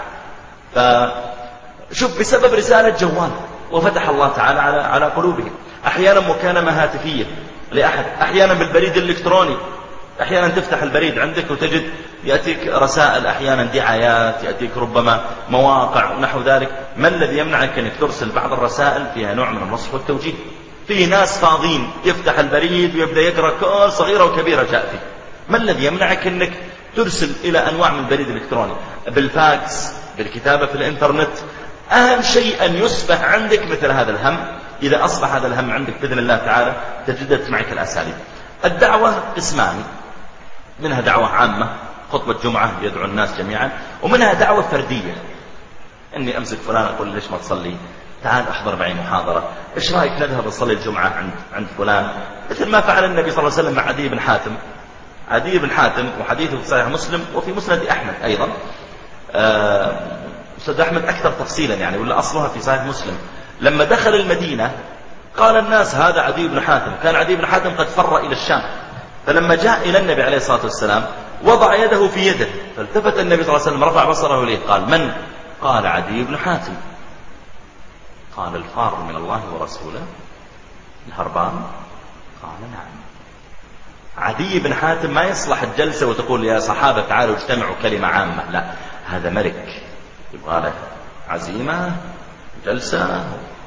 فشوف بسبب رسالة جوال وفتح الله تعالى على قلوبهم. أحيانا مكالمة هاتفية لأحد، أحيانا بالبريد الإلكتروني، أحيانا تفتح البريد عندك وتجد يأتيك رسائل، أحيانا دعايات، يأتيك ربما مواقع ونحو ذلك. ما الذي يمنعك أنك ترسل بعض الرسائل فيها نوع من النصح والتوجيه؟ في ناس فاضين يفتح البريد ويبدأ يقرأ كل صغيرة وكبيرة جاء فيه. ما الذي يمنعك أنك ترسل إلى أنواع من البريد الإلكتروني، بالفاكس، بالكتابة في الإنترنت؟ أهم شيء أن يصبح عندك مثل هذا الهم. إذا أصبح هذا الهم عندك بإذن الله تعالى تجدت معك الأساليب. الدعوة قسمان، منها دعوة عامة خطبة جمعة يدعو الناس جميعا، ومنها دعوة فردية، أني أمسك فلان أقول ليش ما تصلي، تعال أحضر معي محاضرة، إيش رأيك نذهب نصلي الجمعة عند فلان، مثل ما فعل النبي صلى الله عليه وسلم مع عدي بن حاتم. عدي بن حاتم وحديثه في صحيح مسلم وفي مسند أحمد أيضا. مسند أحمد أكثر تفصيلا يعني، ولا أصلها في صحيح مسلم. لما دخل المدينة قال الناس هذا عدي بن حاتم، كان عدي بن حاتم قد فر إلى الشام، فلما جاء إلى النبي عليه الصلاة والسلام وضع يده في يده، فالتفت النبي صلى الله عليه وسلم رفع بصره إليه قال من؟ قال عدي بن حاتم. قال الفار من الله ورسوله الهربان؟ قال نعم. عدي بن حاتم ما يصلح الجلسة وتقول يا صحابة تعالوا اجتمعوا كلمة عامة، لا، هذا ملك يبغى له عزيمة، جلسة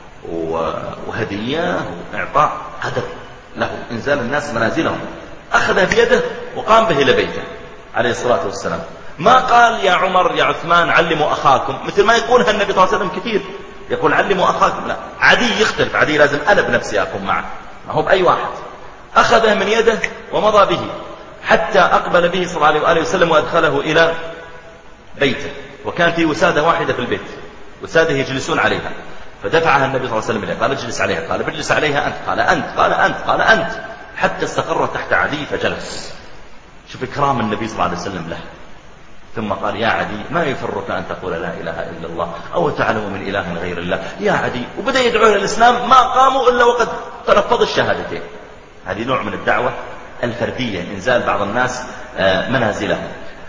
وهدية وإعطاء قدر له إنزال الناس منازلهم. أخذ بيده وقام به إلى بيته عليه الصلاة والسلام. ما قال يا عمر يا عثمان علموا أخاكم، مثل ما يقولها النبي صلى الله عليه وسلم كثير، يقول علموا أخاكم، لا، عدي يختلف، عدي لازم أنا بنفسي أكون معه، ما هو بأي واحد. أخذه من يده ومضى به حتى أقبل به صلى الله عليه وسلم وأدخله إلى بيته، وكان في وسادة واحدة في البيت، وسادة يجلسون عليها، فدفعها النبي صلى الله عليه وسلم إليه، قال اجلس عليها، قال بجلس عليها أنت، قال أنت، قال أنت، قال أنت، حتى استقر تحت عدي فجلس. شوف إكرام النبي صلى الله عليه وسلم له. ثم قال يا عدي ما يفرك أن تقول لا إله إلا الله أو تعلم من إله غير الله يا عدي، وبدأ يدعو إلى الإسلام، ما قاموا إلا وقد تلفظ الشهادتين. هذه نوع من الدعوة الفردية، إنزال بعض الناس منازلهم.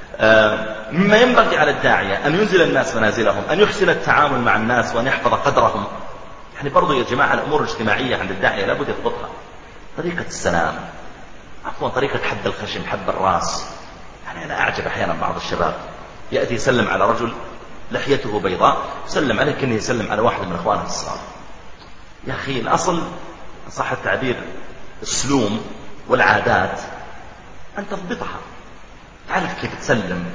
مما ينبغي على الداعية أن ينزل الناس منازلهم، أن يحسن التعامل مع الناس وأن يحفظ قدرهم. يعني برضو يا جماعة الأمور الاجتماعية عند الداعية لابد يضبطها، طريقة السلام، عفوا طريقة حب الخشم، حب الراس. يعني أنا أعجب أحيانا بعض الشباب يأتي يسلم على رجل لحيته بيضاء، يسلم عليه كأنه يسلم على واحد من أخوانه الصغار. يا أخي الأصل صح التعبير السلوم والعادات أن تضبطها، تعرف كيف تسلم،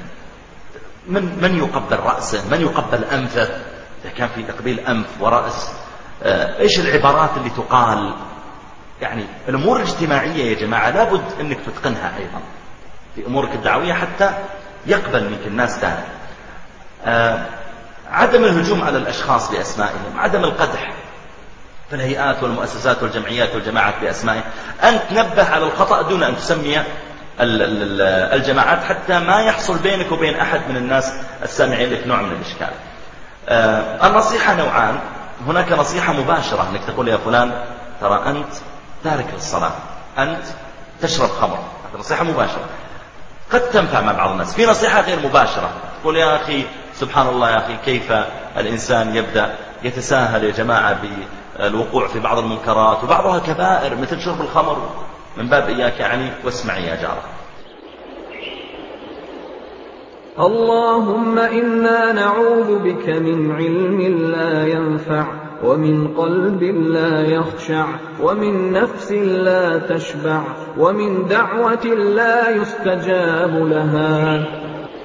من يقبل رأسه، من يقبل أنفه إذا كان في تقبيل أنف ورأس، إيش العبارات اللي تقال. يعني الأمور الاجتماعية يا جماعة لابد أنك تتقنها أيضا في أمورك الدعوية حتى يقبل منك الناس ذلك. عدم الهجوم على الأشخاص بأسمائهم، عدم القدح في الهيئات والمؤسسات والجمعيات والجماعات بأسمائهم، أن تنبه على الخطأ دون أن تسمي الجماعات، حتى ما يحصل بينك وبين أحد من الناس السامعين لك نوع من الإشكال. النصيحة نوعان، هناك نصيحة مباشرة أنك تقول يا فلان ترى أنت تارك للصلاة، أنت تشرب خمر، هذه نصيحة مباشرة قد تنفع مع بعض الناس. في نصيحة غير مباشرة، تقول يا أخي سبحان الله يا أخي كيف الإنسان يبدأ يتساهل يا جماعة بالوقوع في بعض المنكرات وبعضها كبائر مثل شرب الخمر، من باب إياك يعني واسمعي يا جارة. اللهم إنا نعوذ بك من علم لا ينفع، ومن قلب لا يخشع، ومن نفس لا تشبع، ومن دعوة لا يستجاب لها.